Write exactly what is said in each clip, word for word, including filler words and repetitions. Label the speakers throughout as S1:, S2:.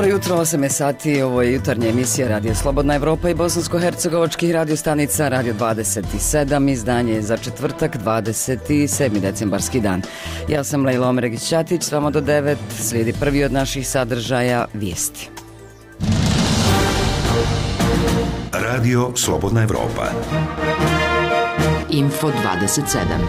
S1: Dobro jutro, osam je sati, ovo je jutarnja emisija Radio Slobodna Evropa i bosansko-hercegovačkih radio stanica Radio dvadeset sedam, izdanje za četvrtak, dvadeset sedmi decembarski dan. Ja sam Lejla Omeregić-Ćatić, s vama do devet, slijedi prvi od naših sadržaja vijesti.
S2: Radio Slobodna Evropa.
S3: Info dvadeset sedam.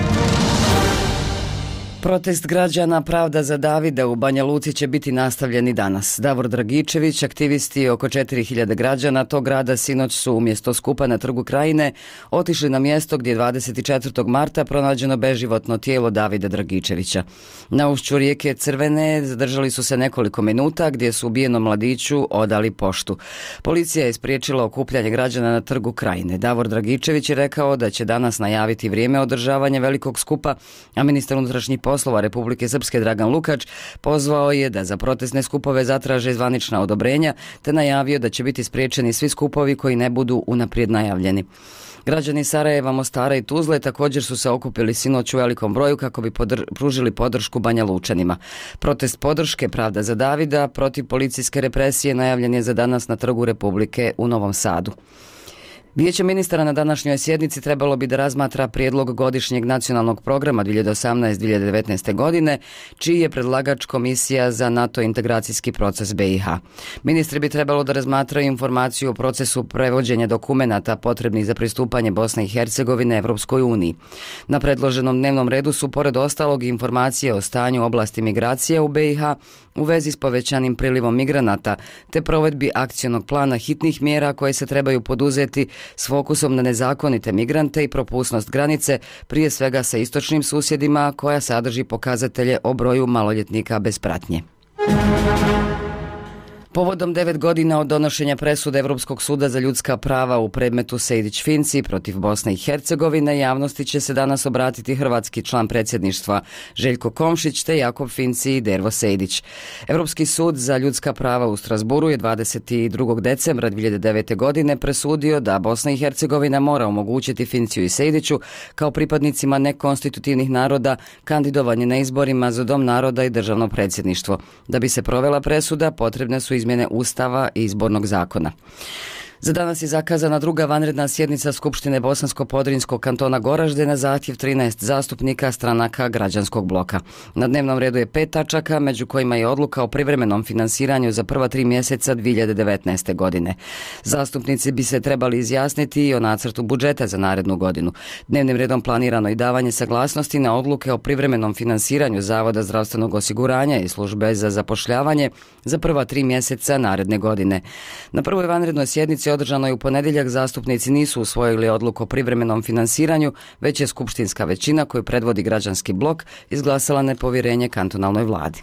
S1: Protest građana Pravda za Davida u Banja Luci će biti nastavljen i danas. Davor Dragičević, aktivisti i oko četiri hiljade građana tog grada sinoć su umjesto skupa na Trgu Krajine otišli na mjesto gdje je dvadeset četvrtog marta pronađeno beživotno tijelo Davida Dragičevića. Na ušću rijeke Crvene zadržali su se nekoliko minuta gdje su ubijenom mladiću odali poštu. Policija je spriječila okupljanje građana na Trgu Krajine. Davor Dragičević je rekao da će danas najaviti vrijeme održavanja velikog skupa, a ministar unutrašnjih poslova Republike Srpske Dragan Lukač pozvao je da za protestne skupove zatraže zvanična odobrenja, te najavio da će biti spriječeni svi skupovi koji ne budu unaprijed najavljeni. Građani Sarajeva, Mostara i Tuzle također su se okupili sinoć u velikom broju kako bi podr- pružili podršku Banja Lučanima. Protest podrške Pravda za Davida protiv policijske represije najavljen je za danas na Trgu Republike u Novom Sadu. Vijeće ministara na današnjoj sjednici trebalo bi da razmatra prijedlog godišnjeg nacionalnog programa dvije hiljade osamnaeste do dvije hiljade devetnaeste. godine, čiji je predlagač Komisija za NATO integracijski proces B i H. Ministri bi trebalo da razmatraju informaciju o procesu prevođenja dokumenata potrebnih za pristupanje Bosne i Hercegovine Evropskoj uniji. Na predloženom dnevnom redu su pored ostalog informacije o stanju u oblasti migracija u B i H u vezi s povećanim prilivom migranata, te provedbi akcionog plana hitnih mjera koje se trebaju poduzeti s fokusom na nezakonite migrante i propusnost granice, prije svega sa istočnim susjedima, koja sadrži pokazatelje o broju maloljetnika bez pratnje. Povodom devet godina od donošenja presude Evropskog suda za ljudska prava u predmetu Sejdić-Finci protiv Bosne i Hercegovine, javnosti će se danas obratiti hrvatski član predsjedništva Željko Komšić te Jakob Finci i Dervo Sejdić. Evropski sud za ljudska prava u Strasburu je dvadeset drugog decembra dvije hiljade devete. godine presudio da Bosna i Hercegovina mora omogućiti Finciju i Sejdiću kao pripadnicima nekonstitutivnih naroda kandidovanje na izborima za Dom naroda i državno predsjedništvo. Da bi se provela presuda, potrebne su izmjene Ustava i izbornog zakona. Za danas je zakazana druga vanredna sjednica Skupštine Bosansko-Podrinjskog kantona Goražde na zahtjev trinaest zastupnika stranaka građanskog bloka. Na dnevnom redu je pet tačaka, među kojima je odluka o privremenom finansiranju za prva tri mjeseca dvije hiljade devetnaeste. godine. Zastupnici bi se trebali izjasniti i o nacrtu budžeta za narednu godinu. Dnevnim redom planirano i davanje saglasnosti na odluke o privremenom finansiranju Zavoda zdravstvenog osiguranja i službe za zapošljavanje za prva tri mjeseca naredne godine. Na prvoj vanrednoj sjednici održano je u ponedjeljak zastupnici nisu usvojili odluku o privremenom finansiranju, već je skupštinska većina koju predvodi građanski blok izglasala nepovjerenje kantonalnoj vladi.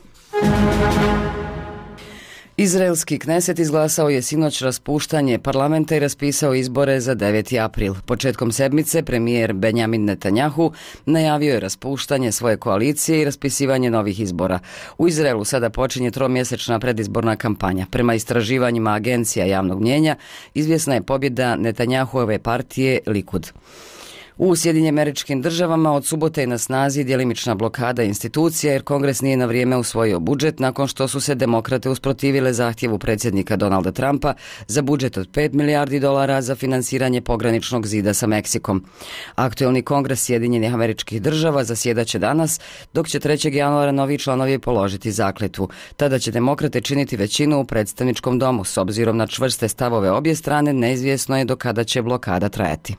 S1: Izraelski Kneset izglasao je sinoć raspuštanje parlamenta i raspisao izbore za deveti april. Početkom sedmice premijer Benjamin Netanjahu najavio je raspuštanje svoje koalicije i raspisivanje novih izbora. U Izraelu sada počinje tromjesečna predizborna kampanja. Prema istraživanjima agencija javnog mnijenja, izvjesna je pobjeda Netanjahuove partije Likud. U Sjedinjenim Američkim Državama od subote je na snazi djelimična blokada institucija jer Kongres nije na vrijeme usvojio budžet nakon što su se demokrate usprotivile zahtjevu predsjednika Donalda Trumpa za budžet od pet milijardi dolara za finansiranje pograničnog zida sa Meksikom. Aktuelni Kongres Sjedinjenih Američkih Država zasjedaće danas, dok će trećeg januara novi članovi položiti zakletvu. Tada će demokrate činiti većinu u predstavničkom domu. S obzirom na čvrste stavove obje strane, neizvjesno je do kada će blokada trajati.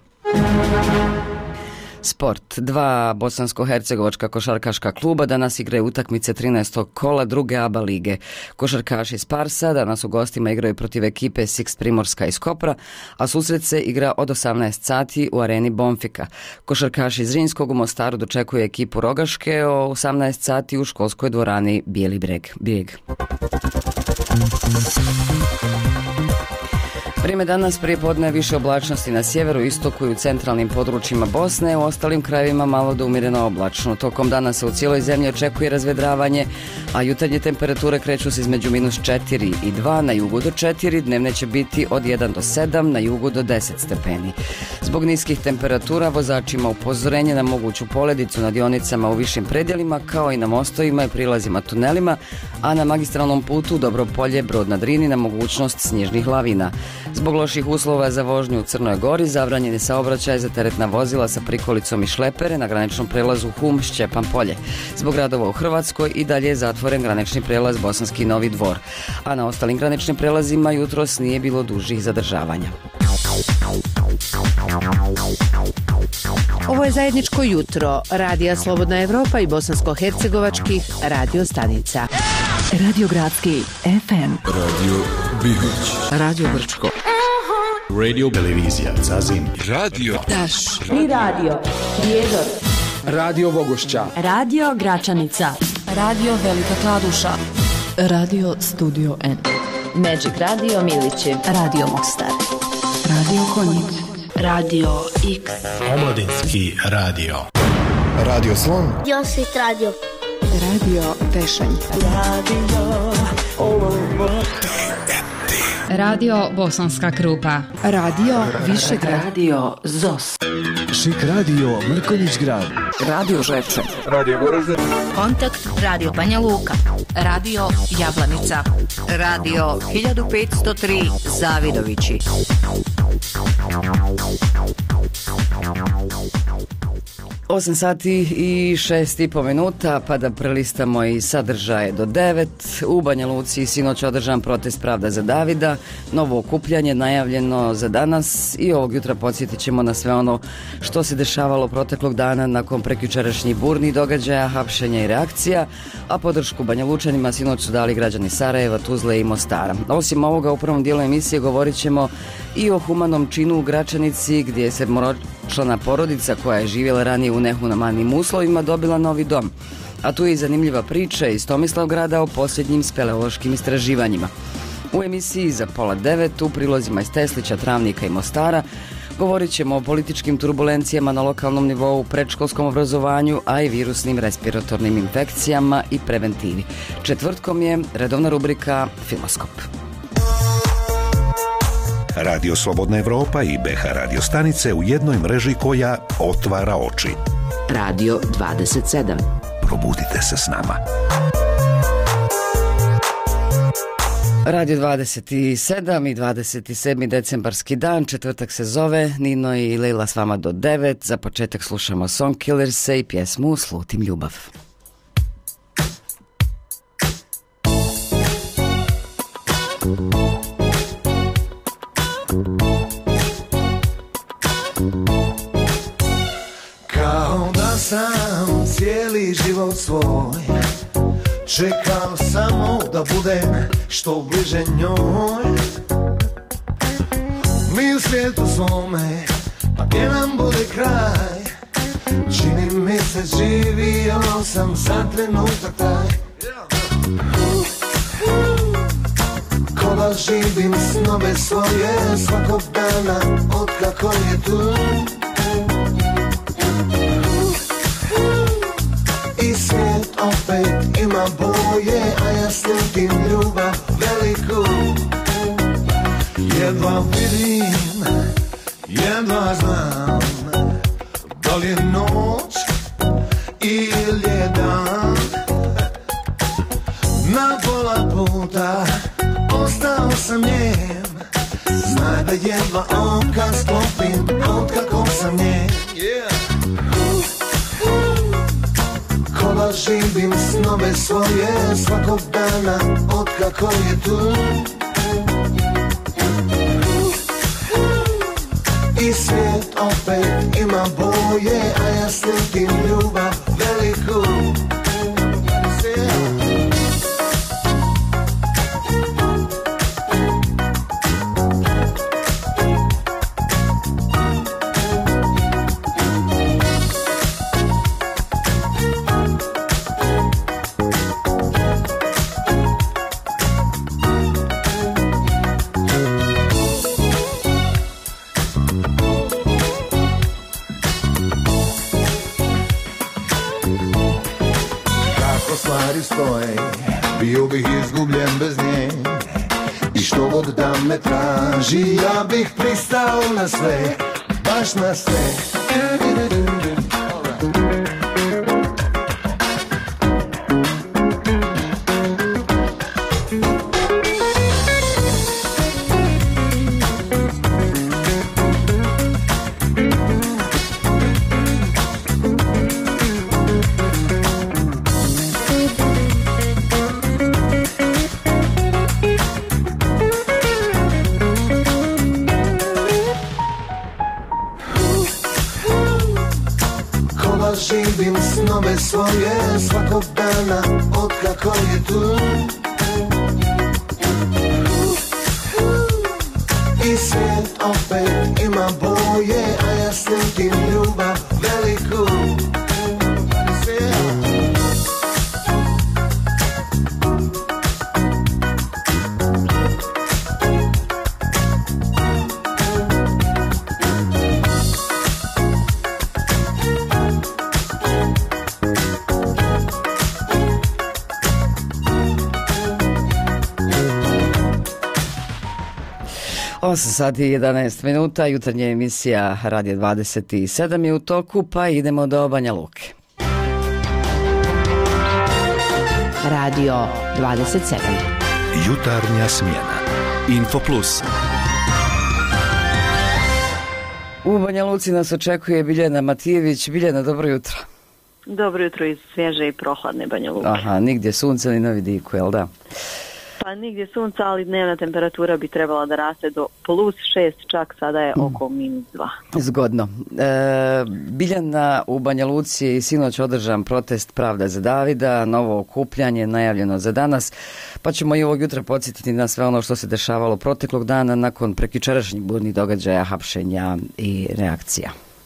S1: Sport. Dva bosansko-hercegovačka košarkaška kluba danas igraju utakmice trinaestog kola druge A B A lige. Košarkaši iz Parsa danas u gostima igraju protiv ekipe Sixt Primorska iz Kopra, a susret se igra od osamnaest sati u areni Bonfika. Košarkaši iz Zrinskog u Mostaru dočekuju ekipu Rogaške o osamnaest sati u školskoj dvorani Bijeli Brijeg. Vrijeme danas prije podne više oblačnosti na sjeveru, istoku i u centralnim područjima Bosne, u ostalim krajevima malo do umjereno oblačno. Tokom dana se u cijeloj zemlji očekuje razvedravanje, a jutarnje temperature kreću se između minus četiri i dva, na jugu do četiri, dnevne će biti od jedan do sedam, na jugu do deset stepeni. Zbog niskih temperatura vozačima upozorenje na moguću poledicu na dionicama u višim predjelima, kao i na mostovima i prilazima tunelima, a na magistralnom putu Dobropolje Brod na Drini na mogućnost snježnih lavina. Zbog loših uslova za vožnju u Crnoj Gori zabranjen je saobraćaj za teretna vozila sa prikolicom i šlepere na graničnom prelazu Hum-Šćepan Polje. Zbog radova u Hrvatskoj i dalje je zatvoren granični prelaz Bosanski Novi Dvor, a na ostalim graničnim prelazima jutros nije bilo dužih zadržavanja.
S3: Ovo je zajedničko jutro Radija Slobodna Evropa i bosansko-hercegovačkih radio stanica.
S4: Radio Gradski F M,
S5: Radio Bihoć,
S4: Radio Brčko,
S5: Radio Televizija Zazim, Radio
S4: Daš
S6: i Radio Prijedor,
S5: Radio Vogošća,
S6: Radio Gračanica, Radio Velika Kladuša,
S4: Radio Studio N,
S6: Magic Radio Milići,
S4: Radio Mostar, Radio Konjic,
S6: Radio X,
S7: Omladinski radio,
S5: Radio Slon,
S8: Josit Radio,
S4: Radio Tešanj,
S6: Radio
S9: Radio Bosanska Krupa,
S4: Radio Višegrad,
S3: Radio Zos,
S7: Šik radio Mrkonjić Grad,
S4: Radio Ževče,
S5: Radio Goražde,
S10: Kontakt Radio Banja Luka, Radio Jablanica, Radio hiljadu petsto tri Zavidovići.
S1: osam sati i šest i po minuta, pa da prelistamo i sadržaje do devet. U Banja Luci sinoć održan protest Pravda za Davida, novo okupljanje najavljeno za danas i ovog jutra podsjetit ćemo na sve ono što se dešavalo proteklog dana nakon prekjučerašnjih burnih događaja, hapšenja i reakcija, a podršku Banja Lučanima sinoć su dali građani Sarajeva, Tuzle i Mostara. Osim ovoga, u prvom dijelu emisije govorit ćemo i o humanom činu u Gračanici, gdje je sedmoročlana porodica koja je živjela ranije u nehumanim uslovima dobila novi dom. A tu je i zanimljiva priča iz Tomislavgrada o posljednjim speleološkim istraživanjima. U emisiji za pola devet u prilozima iz Teslića, Travnika i Mostara govorit ćemo o političkim turbulencijama na lokalnom nivou, predškolskom obrazovanju, a i virusnim respiratornim infekcijama i preventivi. Četvrtkom je redovna rubrika Filmoskop.
S2: Radio Slobodna Evropa i B H radio stanice u jednoj mreži koja otvara oči.
S3: Radio dvadeset sedam.
S2: Probudite se s nama.
S1: Radio dvadeset sedam i dvadeset sedmi decembarski dan, četvrtak se zove, Nino i Leila s vama do devet. Za početak slušamo Song Killerse i pjesmu Slutim ljubav.
S11: Kao da sam cijeli život svoj čekao samo da budem što bliže njoj. Mi u svijetu svome, pa gdje nam bude kraj, čini mi se živio sam za trenutak taj. Ko da živim snove svoje svakog dana otkako je tu. I svijet opet ima boje, a ja slutim ljubav veliku. Jedva vidim, jedva znam, da li je noć ili je dan. Na pola puta ostao sam njem, znaj da jedva oka sklopim otkako sam njem. Ko da živim snove svoje svakog dana otkako je tu. I svijet opet ima boje, a ja slutim ljubav veliku. stoje, bio bih izgubljen bez nje. I što god da me traži, ja bih pristao na sve, baš na sve. Živim snove svoje svakog dana od kako je tu. I svijet opet ima boje, a ja slutim ljubav veliku.
S1: osam sati i jedanaest minuta, jutarnja emisija Radio dvadeset sedam je u toku, pa idemo do Banja Luke.
S3: Radio dvadeset sedam.
S2: Jutarnja smjena.
S5: Info Plus.
S1: U Banja Luci nas očekuje Biljana Matijević. Biljana, dobro jutro.
S8: Dobro jutro iz svježe i prohladne Banja Luke.
S1: Aha, nigdje sunca ni na vidiku, jel da?
S8: Pa nigdje sunca, ali dnevna temperatura bi trebala da raste do plus šest, čak sada je oko minus dva.
S1: Zgodno. E, Biljana, u Banja Luci je i sinoć održan protest Pravda za Davida, novo okupljanje najavljeno za danas, pa ćemo i ovog jutra podsjetiti na sve ono što se dešavalo proteklog dana nakon prekjučerašnjih burnih događaja, hapšenja i reakcija.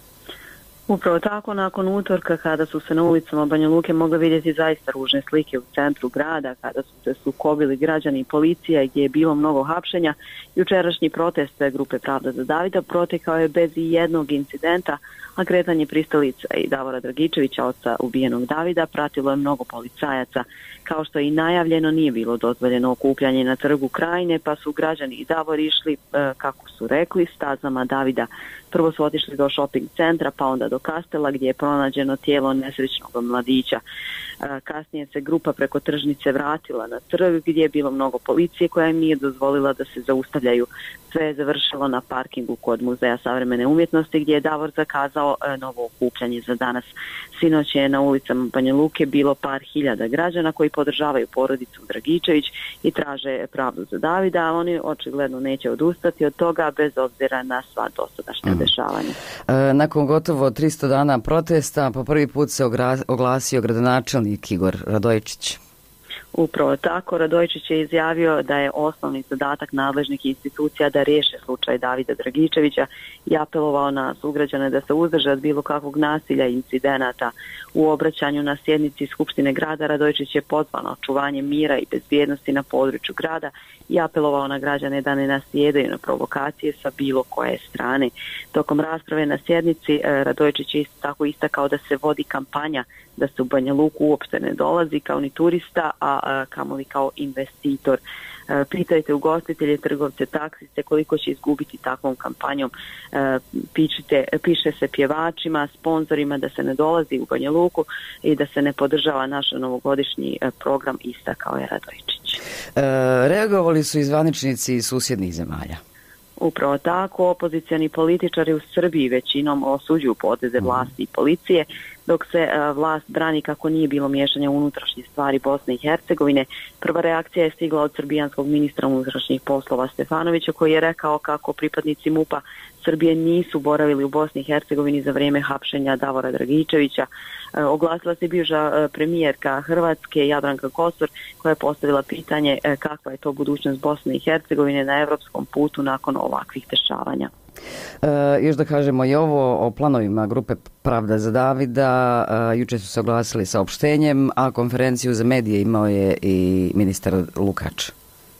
S8: Upravo tako, nakon utorka kada su se na ulicama Banja Luke mogle vidjeti zaista ružne slike u centru grada, kada su se sukobili građani i policija gdje je bilo mnogo hapšenja, jučerašnji protest grupe Pravda za Davida protekao je bez jednog incidenta, a kretanje pristalica i Davora Dragičevića, oca ubijenog Davida, pratilo je mnogo policajaca. Kao što je i najavljeno, nije bilo dozvoljeno okupljanje na trgu Krajine, pa su građani i Davor išli, kako su rekli, stazama Davida. Prvo su otišli do shopping centra, pa onda do Kastela gdje je pronađeno tijelo nesrećnog mladića. Kasnije se grupa preko tržnice vratila na trg gdje je bilo mnogo policije koja im nije dozvolila da se zaustavljaju. Sve je završilo na parkingu kod Muzeja savremene umjetnosti gdje je Davor zakazao novo okupljanje za danas. Sinoć je na ulicama Banja Luke bilo par hiljada građana koji podržavaju porodicu Dragičević i traže pravdu za Davida, a oni očigledno neće odustati od toga bez obzira na sva dosadašnja mm. dešavanja.
S1: E, nakon gotovo tristo dana protesta po prvi put se oglasio gradonačelnik Igor Radojičić.
S8: Upravo tako, Radojičić je izjavio da je osnovni zadatak nadležnih institucija da riješe slučaj Davida Dragičevića i apelovao na sugrađane da se uzdrže od bilo kakvog nasilja i incidenata. U obraćanju na sjednici Skupštine grada Radojičić je pozvao na očuvanje mira i bezbjednosti na području grada i apelovao na građane da ne nasjedaju na provokacije sa bilo koje strane. Tokom rasprave na sjednici Radojičić je isto tako istakao da se vodi kampanja da se u Banja Luku uopšte ne dolazi kao ni turista, a, a kamoli kao investitor. E, pitajte ugostitelje, trgovce, taksiste koliko će izgubiti takvom kampanjom. E, pišite, piše se pjevačima, sponzorima da se ne dolazi u Banja Luku i da se ne podržava naš novogodišnji program, istakao je Radojičić.
S1: E, reagovali su i zvaničnici iz susjednih zemalja.
S8: Upravo tako, opozicioni političari u Srbiji većinom osuđuju poteze vlasti i policije, dok se vlast brani kako nije bilo miješanja u unutrašnje stvari Bosne i Hercegovine. Prva reakcija je stigla od srbijanskog ministra unutrašnjih poslova Stefanovića, koji je rekao kako pripadnici MUP-a Srbije nisu boravili u Bosni i Hercegovini za vrijeme hapšenja Davora Dragičevića. E, oglasila se bivša premijerka Hrvatske Jadranka Kosor, koja je postavila pitanje e, kakva je to budućnost Bosne i Hercegovine na europskom putu nakon ovakvih dešavanja.
S1: E, još da kažemo i ovo o planovima grupe Pravda za Davida. E, juče su se oglasili saopštenjem, a konferenciju za medije imao je i ministar Lukač.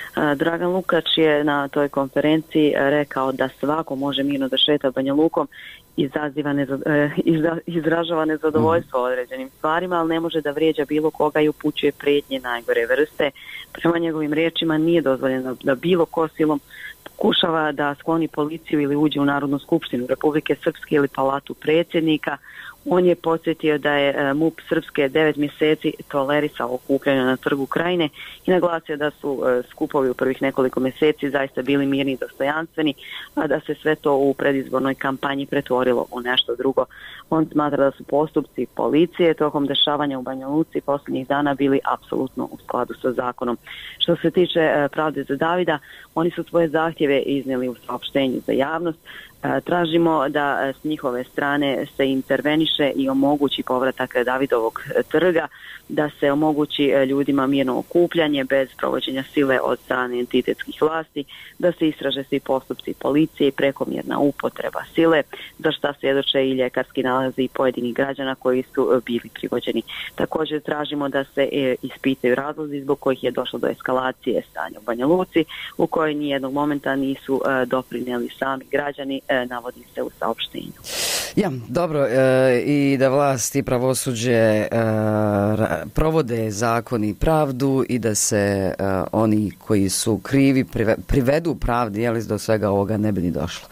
S8: Dragan Lukač je na toj konferenciji rekao da svako može mirno da šeta Banja Lukom, izaziva nezad, izražava nezadovoljstvo određenim stvarima, ali ne može da vrijeđa bilo koga i upućuje prijetnje najgore vrste. Prema njegovim riječima nije dozvoljeno da bilo ko silom pokušava da skloni policiju ili uđe u Narodnu skupštinu Republike Srpske ili palatu predsjednika. On je podsjetio da je M U P Srpske devet mjeseci tolerisao okupljanje na Trgu Krajine i naglasio da su skupovi u prvih nekoliko mjeseci zaista bili mirni i dostojanstveni, a da se sve to u predizbornoj kampanji pretvorilo u nešto drugo. On smatra da su postupci policije tokom dešavanja u Banja Luci posljednjih dana bili apsolutno u skladu sa zakonom. Što se tiče Pravde za Davida, oni su svoje zahtjeve iznijeli u saopštenju za javnost. Tražimo da s njihove strane se interveniše i omogući povratak Davidovog trga, da se omogući ljudima mirno okupljanje bez provođenja sile od strane entitetskih vlasti, da se istraže svi postupci policije i prekomjerna upotreba sile, za šta svjedoče i ljekarski nalazi pojedinih građana koji su bili privođeni. Također tražimo da se ispitaju razlozi zbog kojih je došlo do eskalacije stanja u Banja Luci, u kojoj nijednog momenta nisu doprinijeli sami građani, navodi se u saopštenju.
S1: Ja, dobro, e, i da vlast i pravosuđe e, ra, provode zakon i pravdu i da se e, oni koji su krivi prive, privedu pravdi, jel, do svega ovoga ne bi ni došlo.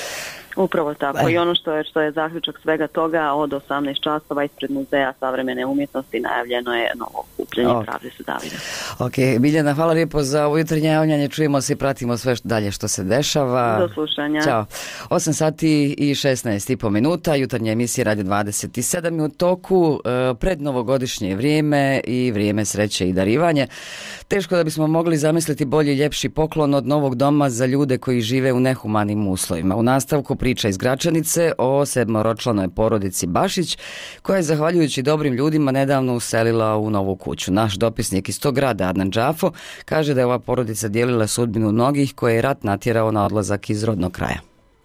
S8: Upravo tako. I ono što je, što je zaključak svega toga, od osamnaest časova ispred Muzeja savremene umjetnosti najavljeno je novo okupljanje okay. Pravde za Davida.
S1: Ok, Biljana, hvala lijepo za ovo jutarnje javljanje. Čujemo se i pratimo sve što dalje što se dešava.
S8: Do slušanja.
S1: Ćao. osam sati i šesnaest i po minuta. Jutarnja emisija Radio dvadeset sedam u toku. E, pred novogodišnje vrijeme i vrijeme sreće i darivanje. Teško da bismo mogli zamisliti bolji i ljepši poklon od novog doma za ljude koji žive u nehumanim uslovima. U nastavku priča iz Gračanice o sedmoročlanoj porodici Bašić, koja je zahvaljujući dobrim ljudima nedavno uselila u novu kuću. Naš dopisnik iz tog grada, Adnan Džafo, kaže da je ova porodica dijelila sudbinu mnogih koje je rat natjerao na odlazak iz rodnog kraja.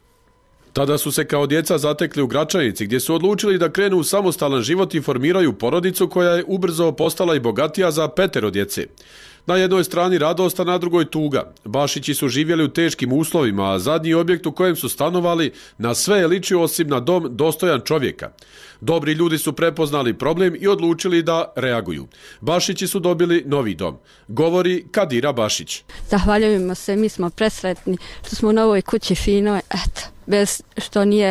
S12: Tada su se kao djeca zatekli u Gračanici, gdje su odlučili da krenu u samostalan život i formiraju porodicu koja je ubrzo postala i bogatija za petero djece. Na jednoj strani radost, a na drugoj tuga. Bašići su živjeli u teškim uslovima, a zadnji objekt u kojem su stanovali na sve je ličio osim na dom dostojan čovjeka. Dobri ljudi su prepoznali problem i odlučili da reaguju. Bašići su dobili novi dom. Govori Kadira Bašić.
S13: Zahvaljujemo se, mi smo presretni što smo u novoj kući fino, eto, bez što nije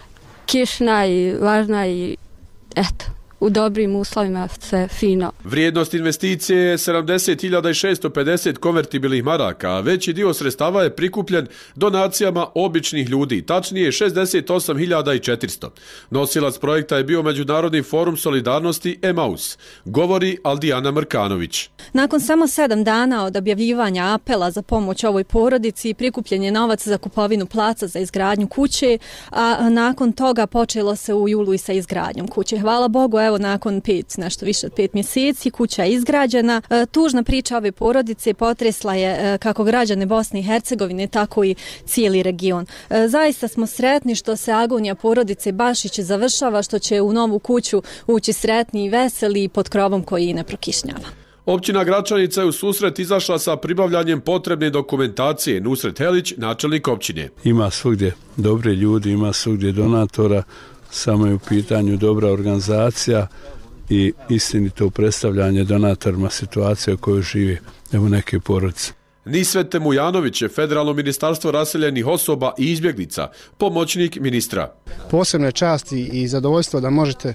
S13: kišna i važna i eto. U dobrim uslovima, sve fino.
S12: Vrijednost investicije je sedamdeset hiljada šesto pedeset konvertibilnih maraka, a veći dio sredstava je prikupljen donacijama običnih ljudi, tačnije šezdeset osam hiljada četiristo. Nosilac projekta je bio Međunarodni forum solidarnosti Emaus, govori Aldijana Mrkanović.
S14: Nakon samo sedam dana od objavljivanja apela za pomoć ovoj porodici, prikupljen je novac za kupovinu placa za izgradnju kuće, a nakon toga počelo se u julu i sa izgradnjom kuće. Hvala Bogu, evo nakon pet, nešto više od pet mjeseci, kuća je izgrađena. E, tužna priča ove porodice potresla je e, kako građane Bosne i Hercegovine, tako i cijeli region. E, zaista smo sretni što se agonija porodice Bašić završava, što će u novu kuću ući sretni i veseli pod krovom koji ne prokišnjava.
S12: Općina Gračanica je u susret izašla sa pribavljanjem potrebne dokumentacije. Nusret Helić, načelnik općine.
S15: Ima svugdje dobre ljudi, ima svugdje donatora, samo je u pitanju dobra organizacija i istinito predstavljanje donatorima situacije u kojoj živi evo neke porodice.
S12: Nisvet Temujanović je Federalno ministarstvo raseljenih osoba i izbjeglica, pomoćnik ministra.
S16: Posebne časti i zadovoljstvo da možete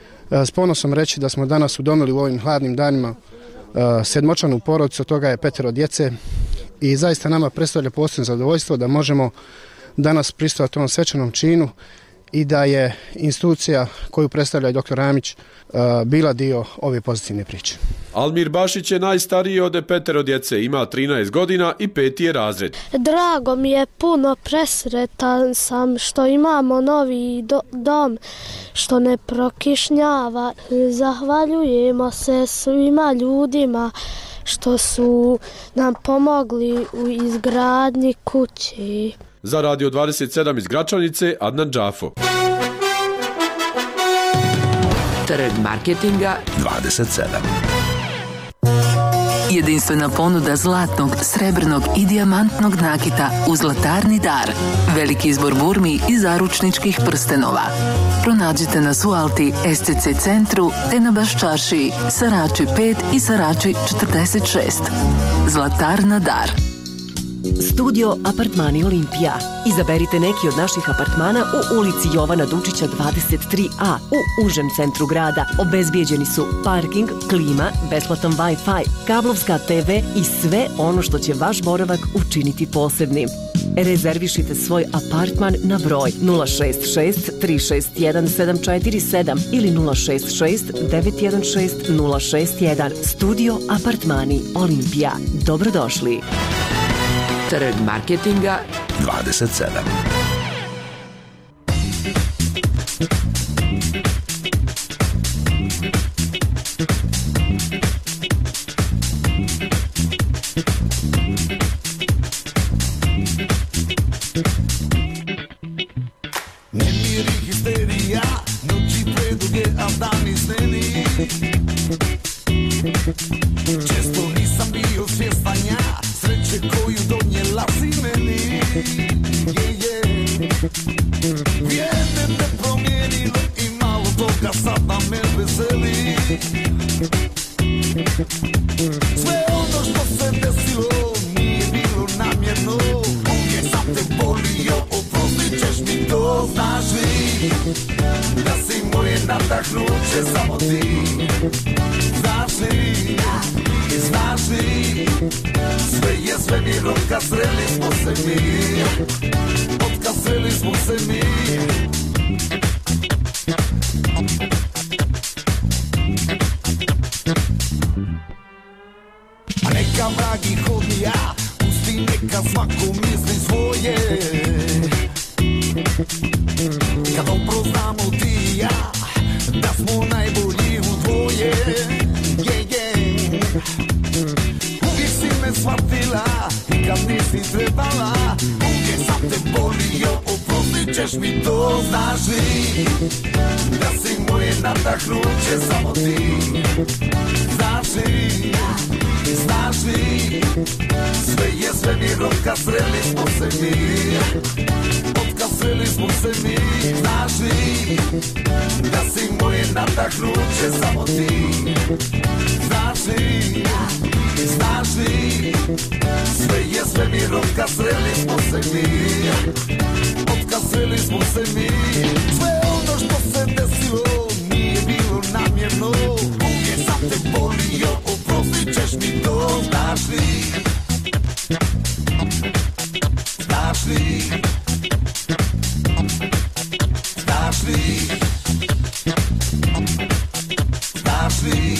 S16: s ponosom reći da smo danas udomili u ovim hladnim danima sedmočlanu porodicu, od toga je petero djece i zaista nama predstavlja posebno zadovoljstvo da možemo danas pristojati ovom svečanom činu i da je institucija koju predstavlja doktor Ramić bila dio ove pozitivne priče.
S12: Almir Bašić je najstariji od petero djece, ima trinaest godina i peti je razred.
S17: Drago mi je, puno presretan sam što imamo novi do, dom, što ne prokišnjava. Zahvaljujemo se svima ljudima što su nam pomogli u izgradnji kući.
S12: Za Radio dvadeset sedam iz Gračanice, Adnan Džafo.
S3: Trg marketinga
S2: dvadeset sedam.
S18: Jedinstvena ponuda zlatnog, srebrnog i dijamantnog nakita u Zlatarni dar. Veliki izbor burmi i zaručničkih prstenova. Pronađite nas u Alti S C C centru te na Baščaršiji, Sarači pet i Sarači četrdeset šest. Zlatarna dar.
S19: Studio Apartmani Olimpija. Izaberite neki od naših apartmana u ulici Jovana Dučića dvadeset tri a u užem centru grada. Obezbijeđeni su parking, klima, besplatan Wi-Fi, kablovska te ve i sve ono što će vaš boravak učiniti posebnim. Rezervišite svoj apartman na broj nula šest šest tri šest jedan sedam četiri sedam ili nula šest šest devet jedan šest nula šest jedan. Studio Apartmani Olimpija. Dobrodošli.
S20: Trg marketinga
S2: dvadeset sedam.
S11: Nemiri, histerija, noći preduge, a dani sneni. Često nisam bio svjestan ja sreće koju donijela si meni. Yeah, yeah. Vrijeme me promijenilo i malo toga sada me veseli. Sve ono što se desilo nije bilo namjerno. Uvijek sam te volio, oprostit ćeš mi to. Znaš li da si moje nadahnuće samo ti? Znaš li, znaš li, sve je svemir, od kad sreli smo se mi, od kad sreli smo se mi. A neka vragi hodnija, pusti neka svako misli svoje. Kad upoznamo ti i ja, da smo najbolji u dvoje. Yeah, yeah. Uvijek si me shvatila i kad nisi trebala. Uvijek sam te volio, oprostit ćeš mi to. Znaš li da si moje nadahnuće samo ti? Znaš li, znaš li, sve je svemir, od kad sreli smo se mi, od kad sreli smo se mi. Znaš li da si moje nadahnuće samo ti? Znaš li, znaš li, sve je svemir, od kad sreli smo se mi, od kad sreli smo se mi. Sve ono što se desilo nije bilo namjerno. Uvijek sam te volio, oprostit ćeš mi to. Znaš li, znaš li, znaš li, znaš li.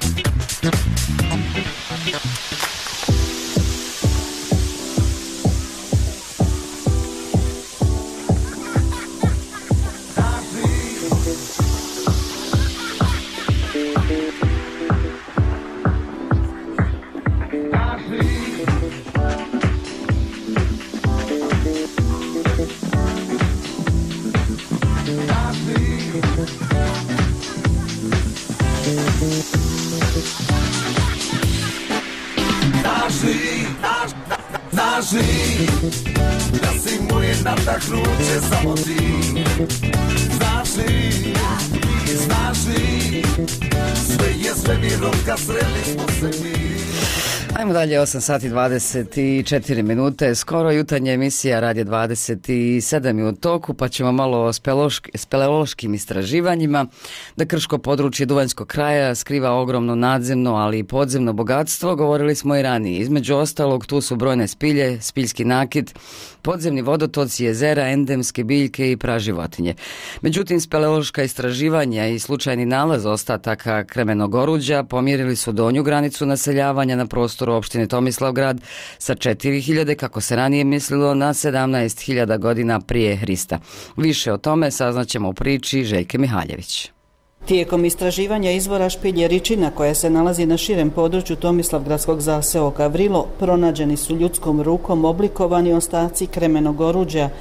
S11: Znaš li da si moje nadahnuće samo ti? Znaš li, znaš li, sve je svemir, od kad sreli smo se mi.
S1: Ajmo dalje, osam sati dvadeset četiri minute, skoro jutarnja emisija Radio dvadeset sedam je u toku, pa ćemo malo o speleološkim istraživanjima. Da krško područje Duvanjskog kraja skriva ogromno nadzemno, ali i podzemno bogatstvo, govorili smo i ranije. Između ostalog, tu su brojne spilje, spiljski nakit, podzemni vodotoci, jezera, endemske biljke i praživotinje. Međutim, speleološka istraživanja i slučajni nalaz ostataka kremenog oruđa pomjerili su donju granicu naseljavanja na prostoru opštine Tomislavgrad sa četiri hiljade, kako se ranije mislilo, na sedamnaest hiljada godina prije Hrista. Više o tome saznaćemo u priči Željke Mihaljević.
S21: Tijekom istraživanja izvora špilje Ričina, koja se nalazi na širem području Tomislavgradskog zaseoka Vrilo, pronađeni su ljudskom rukom oblikovani ostaci kremenog oruđa,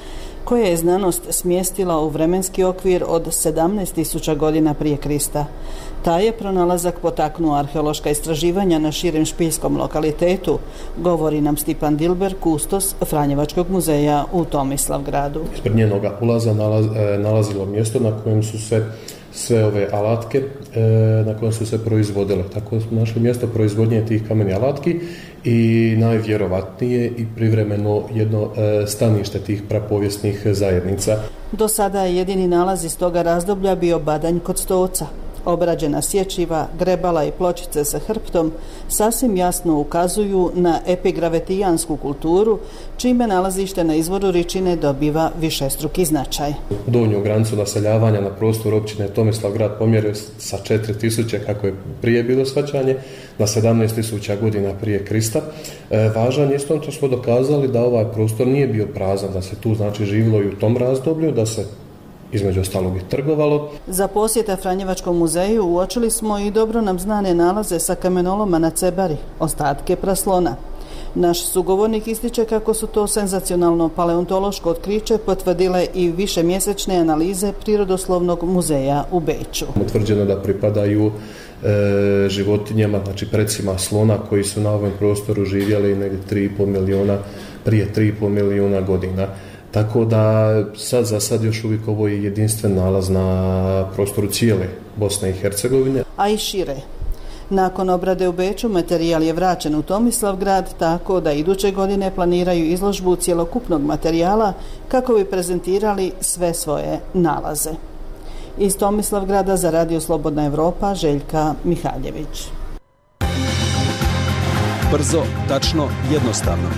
S21: koje je znanost smjestila u vremenski okvir od sedamnaest tisuća godina prije Krista. Taj je pronalazak potaknuo arheološka istraživanja na širem špiljskom lokalitetu, govori nam Stipan Dilber, kustos Franjevačkog muzeja u Tomislavgradu.
S6: Ispred njenoga ulaza nalaz, nalazilo mjesto na kojem su se sve ove alatke na kojem su se proizvodile. Tako smo našli mjesto proizvodnje tih kamenih alatki i najvjerovatnije i privremeno jedno stanište tih prapovijesnih zajednica.
S21: Do sada je jedini nalaz iz toga razdoblja bio Badanj kod Stoca. Obrađena sječiva, grebala i pločice sa hrptom sasvim jasno ukazuju na epigravetijansku kulturu, čime nalazište na izvoru Ričine dobiva višestruki značaj.
S6: Donju granicu naseljavanja na prostoru općine Tomislavgrad pomjerio sa četiri tisuće, kako je prije bilo shvaćanje, na sedamnaest tisuća godina prije Krista. E, važan je što smo dokazali da ovaj prostor nije bio prazan, da se tu znači živjelo i u tom razdoblju, da se između ostalog i trgovalo.
S21: Za posjeta Franjevačkom muzeju uočili smo i dobro nam znane nalaze sa kamenoloma na Cebari, ostatke praslona. Naš sugovornik ističe kako su to senzacionalno paleontološko otkriće potvrdile i višemjesečne analize Prirodoslovnog muzeja u Beču.
S6: Utvrđeno da pripadaju e, životinjama, znači precima slona koji su na ovom prostoru živjeli negdje tri i pol milijuna, prije tri i pol milijuna godina. Tako da sad za sad još uvijek ovo je jedinstven nalaz na prostoru cijele Bosne i Hercegovine.
S21: A i šire. Nakon obrade u Beču materijal je vraćen u Tomislavgrad, tako da iduće godine planiraju izložbu cjelokupnog materijala kako bi prezentirali sve svoje nalaze. Iz Tomislavgrada za Radio Slobodna Evropa, Željka Mihaljević.
S22: Brzo, tačno, jednostavno.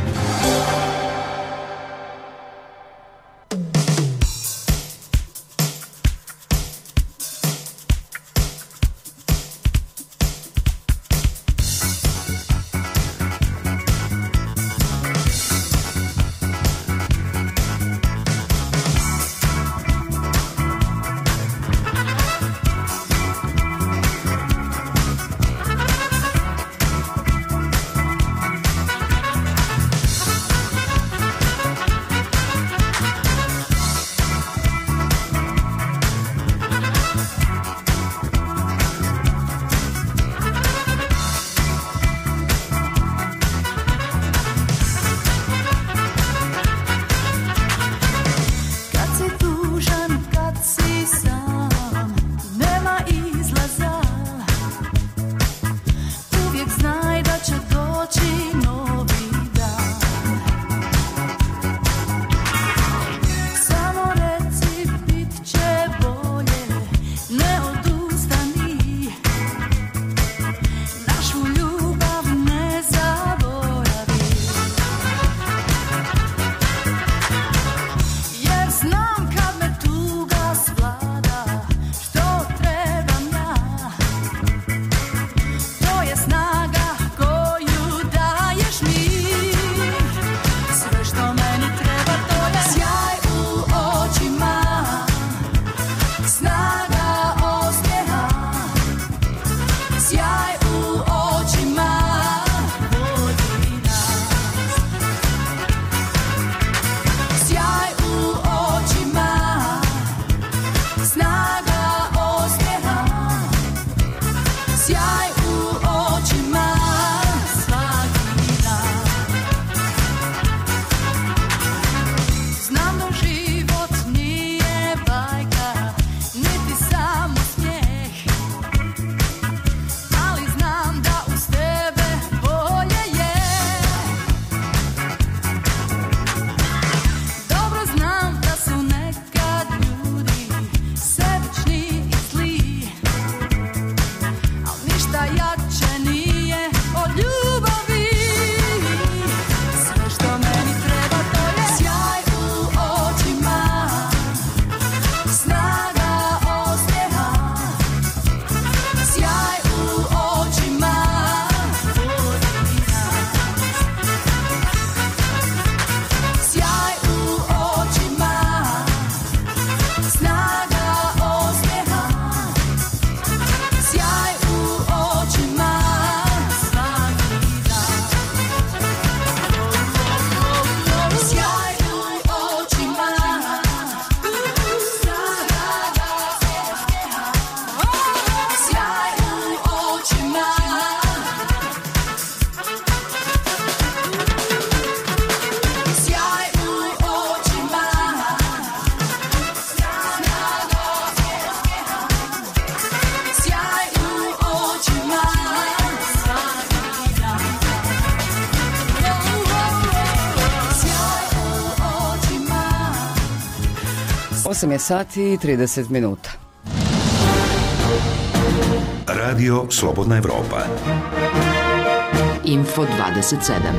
S1: osam je sati i trideset minuta.
S2: Radio Slobodna Evropa.
S20: Info dvadeset sedam.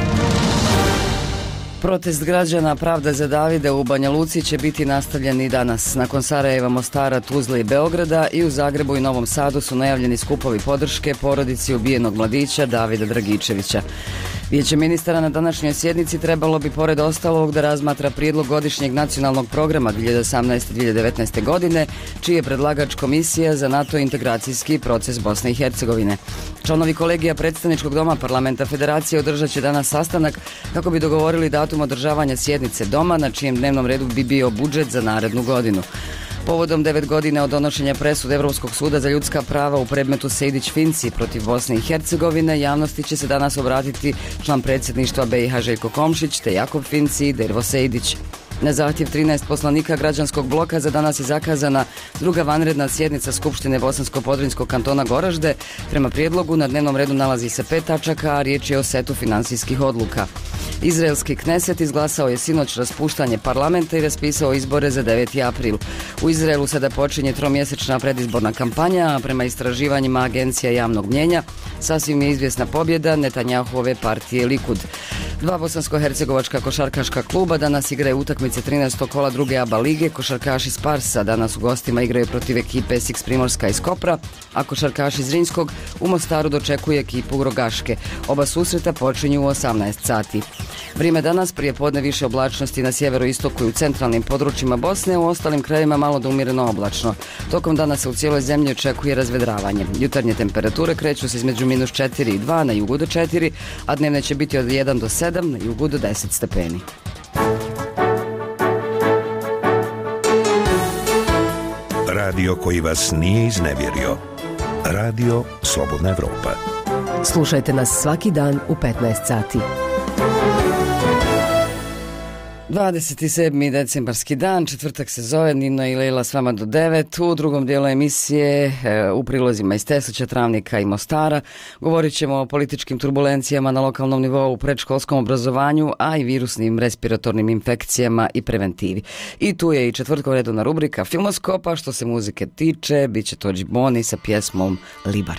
S1: Protest građana Pravda za Davida u Banja Luci će biti nastavljen i danas. Nakon Sarajeva, Mostara, Tuzle i Beograda i u Zagrebu i Novom Sadu su najavljeni skupovi podrške porodici ubijenog mladića Davida Dragičevića. Vijeće ministara na današnjoj sjednici trebalo bi pored ostalog da razmatra prijedlog godišnjeg nacionalnog programa dvije hiljade osamnaeste do dvije hiljade devetnaeste. godine, čiji je predlagač Komisija za NATO integracijski proces Bosne i Hercegovine. Članovi kolegija predstavničkog doma Parlamenta Federacije održat će danas sastanak kako bi dogovorili datum održavanja sjednice doma na čijem dnevnom redu bi bio budžet za narednu godinu. Povodom devet godina od donošenja presude Evropskog suda za ljudska prava u predmetu Sejdić-Finci protiv Bosne i Hercegovine, javnosti će se danas obratiti član predsjedništva B i H Željko Komšić te Jakov Finci i Dervo Sejdić. Na zahtjev trinaest poslanika građanskog bloka za danas je zakazana druga vanredna sjednica Skupštine Bosansko-Podrinjskog kantona Goražde. Prema prijedlogu na dnevnom redu nalazi se pet tačaka, a riječ je o setu finansijskih odluka. Izraelski Kneset izglasao je sinoć raspuštanje parlamenta i raspisao izbore za deveti april. U Izraelu sada počinje tromjesečna predizborna kampanja, a prema istraživanjima agencija javnog mnjenja sasvim je izvjesna pobjeda Netanjahuove partije Likud. Dva bosansko-hercegovačka košarkaška kluba danas igraju utakmice trinaestog kola druge A B A lige. Košarkaši Sparsa danas u gostima igraju protiv ekipe Siks Primorska iz Kopra, a košarkaši Zrinjskog u Mostaru dočekuje ekipu Rogaške. Oba susreta počinju u osamnaest sati. Vrijeme danas, prije podne više oblačnosti na sjeveroistoku i u centralnim područjima Bosne, u ostalim krajevima malo do umjereno oblačno. Tokom dana se u cijeloj zemlji očekuje razvedravanje. Jutarnje temperature kreću se između minus četiri i dva, na jugu do četiri, a dnevne će biti od jedan do sedam, na jugu do deset stepeni.
S2: Radio koji vas nije iznevjerio. Radio Slobodna Evropa.
S19: Slušajte nas svaki dan u petnaest sati.
S1: dvadeset sedmi decembarski dan, četvrtak se zove, Nino i Lejla s vama do devet. U drugom dijelu emisije, u prilozima iz Teslića, Travnika i Mostara, govorit ćemo o političkim turbulencijama na lokalnom nivou u predškolskom obrazovanju, a i virusnim respiratornim infekcijama i preventivi. I tu je i četvrtkom redovna rubrika Filmoskopa. Što se muzike tiče, bit će to Džiboni sa pjesmom Libar.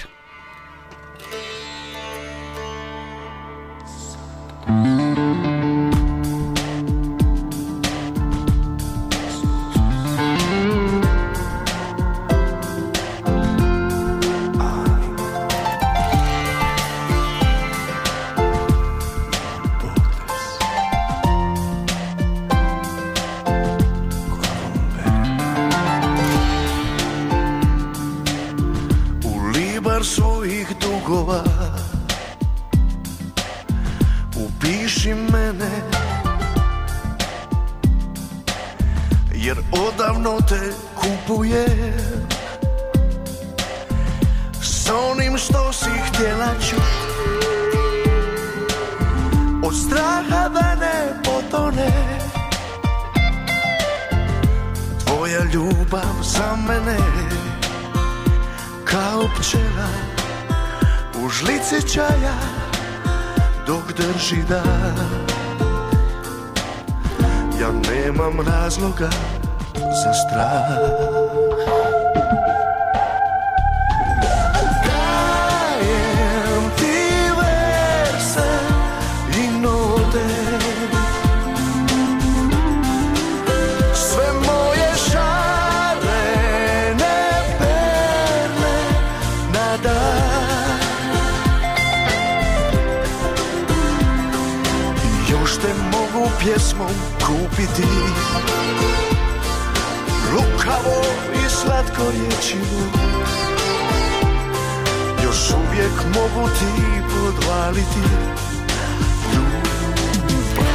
S11: Svojih dugova upiši mene, jer odavno te kupujem s onim što si htjela čuti. Od straha da ne potone tvoja ljubav za mene, kao pčela u žlici čaja dok drži dan. Ja nemam razloga za strah. Dajem ti verse i note, sve moje šarene perle na dan. Još te mogu pjesmom kupiti, lukavo i slatko riječivo. Još uvijek mogu ti podvaliti ljubav.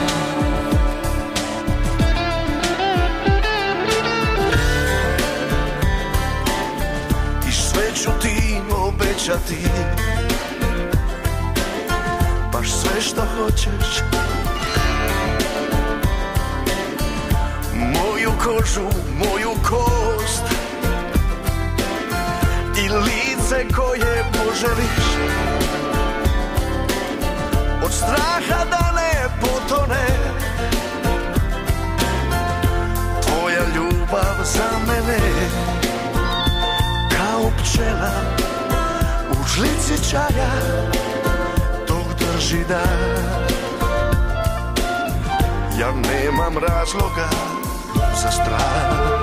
S11: I sve ću ti obećati, baš sve što hoćeš. Moju kožu, moju kost i lice koje poželiš. Od straha da ne potone tvoja žlici čaja dok drži dan. Ja nemam razloga za strah.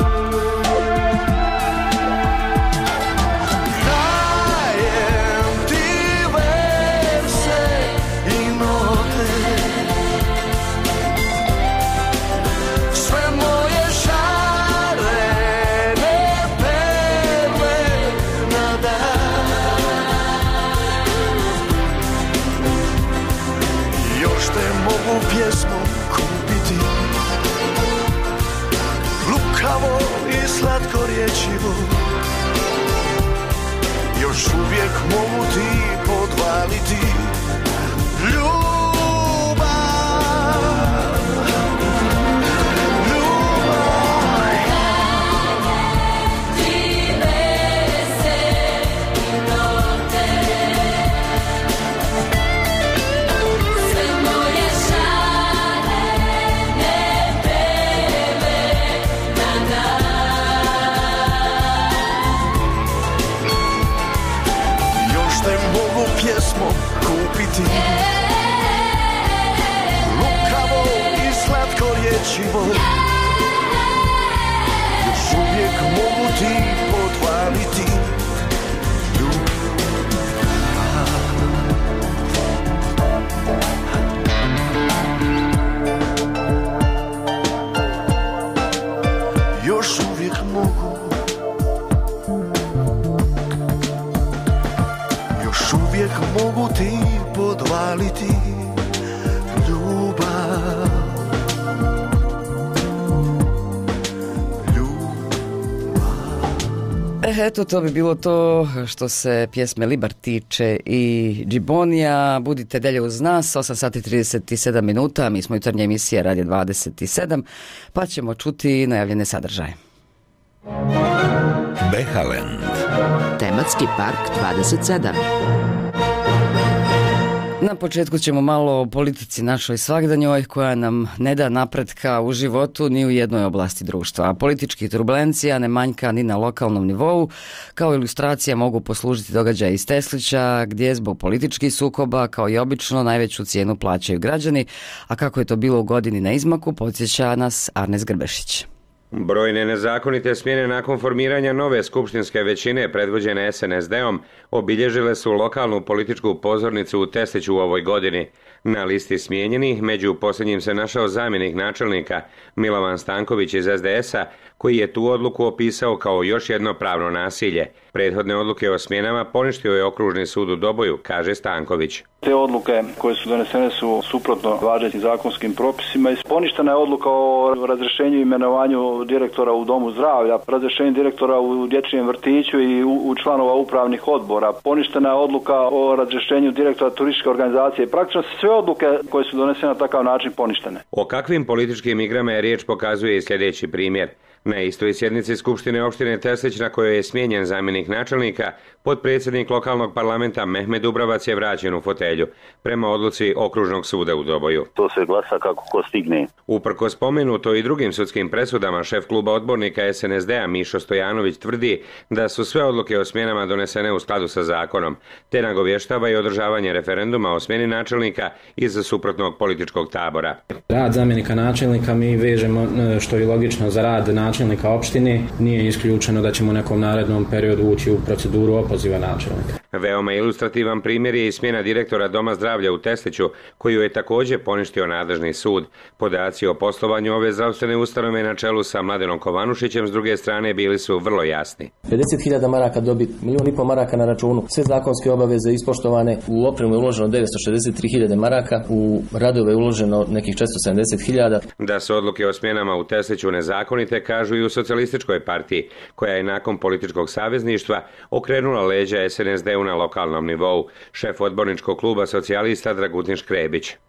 S11: Pjesmu kupiti lukavo i slatko riječivo, još uvijek mogu ti podvaliti ljubav. Pjesmom kupiti lukavo i slatko riječivo, još uvijek mogu ti podvaliti ljubav. Još uvijek mogu, uvijek mogu ti podvaliti ljubav.
S1: E, eto, to bi bilo to što se pjesme Libar tiče i Džibonija. Budite dalje uz nas, osam sati trideset sedam minuta, mi smo jutarnja emisija Radio dvadeset sedam, pa ćemo čuti najavljene sadržaje.
S2: Behalen.
S20: Tematski park dvadeset sedam.
S1: Na početku ćemo malo o politici našoj svagdanjoj koja nam ne da napretka u životu ni u jednoj oblasti društva. A političkih turbulencija ne manjka ni na lokalnom nivou. Kao ilustracija mogu poslužiti događaj iz Teslića gdje zbog političkih sukoba kao i obično najveću cijenu plaćaju građani, a kako je to bilo u godini na izmaku podsjeća nas Arnes Grbešić.
S7: Brojne nezakonite smjene nakon formiranja nove skupštinske većine predvođene es en es de-om obilježile su lokalnu političku pozornicu u Tesliću u ovoj godini. Na listi smijenjenih među posljednjim se našao zamjenik načelnika Milovan Stanković iz es de es-a koji je tu odluku opisao kao još jedno pravno nasilje. Prethodne odluke o smjenama poništio je okružni sud u Doboju, kaže Stanković.
S9: Te odluke koje su donesene su suprotno važećim zakonskim propisima i poništena je odluka o razrješenju i imenovanju direktora u domu zdravlja, razrješenju direktora u dječjem vrtiću i u, u članova upravnih odbora. Poništena je odluka o razrješenju direktora turističke organizacije. Praktično sve odluke koje su donesene na takav način poništene.
S7: O kakvim političkim igrama je riječ pokazuje i sljedeći primjer. Na istoj sjednici Skupštine opštine Teslić na kojoj je smijenjen zamjenik načelnika, potpredsjednik lokalnog parlamenta Mehmed Dubravac je vraćen u fotelju, prema odluci okružnog suda u Doboju.
S23: To se glasa kako ko stigne.
S7: Uprkos spomenuto i drugim sudskim presudama, šef kluba odbornika es en es de-a Mišo Stojanović tvrdi da su sve odluke o smjenama donesene u skladu sa zakonom, te nagovještava i održavanje referenduma o smjeni načelnika iz suprotnog političkog tabora.
S24: Rad zamjenika načelnika mi vežemo, što je logično za rad načelnika opštine, nije isključeno da ćemo u nekom narednom periodu ući u proceduru opoziva načelnika.
S7: Veoma ilustrativan primjer je i smjena direktora Doma zdravlja u Tesliću, koju je također poništio nadležni sud. Podaci o poslovanju ove zdravstvene ustanove na čelu sa Mladenom Kovanušićem s druge strane bili su vrlo jasni.
S25: pedeset hiljada maraka dobit, milijun i pol maraka na računu, sve zakonske obaveze ispoštovane, u opremu je uloženo devetsto šezdeset tri hiljade maraka, u radove je uloženo nekih četiristo sedamdeset hiljada.
S7: Da su odluke o smjenama u Tesliću nezakonite, kažu i u socijalističkoj partiji, koja je nakon političkog savezništva okrenula leđa es en es de-u na lokalnom nivou. Šef odborničkog kluba socijalista Dragutin Škrebić.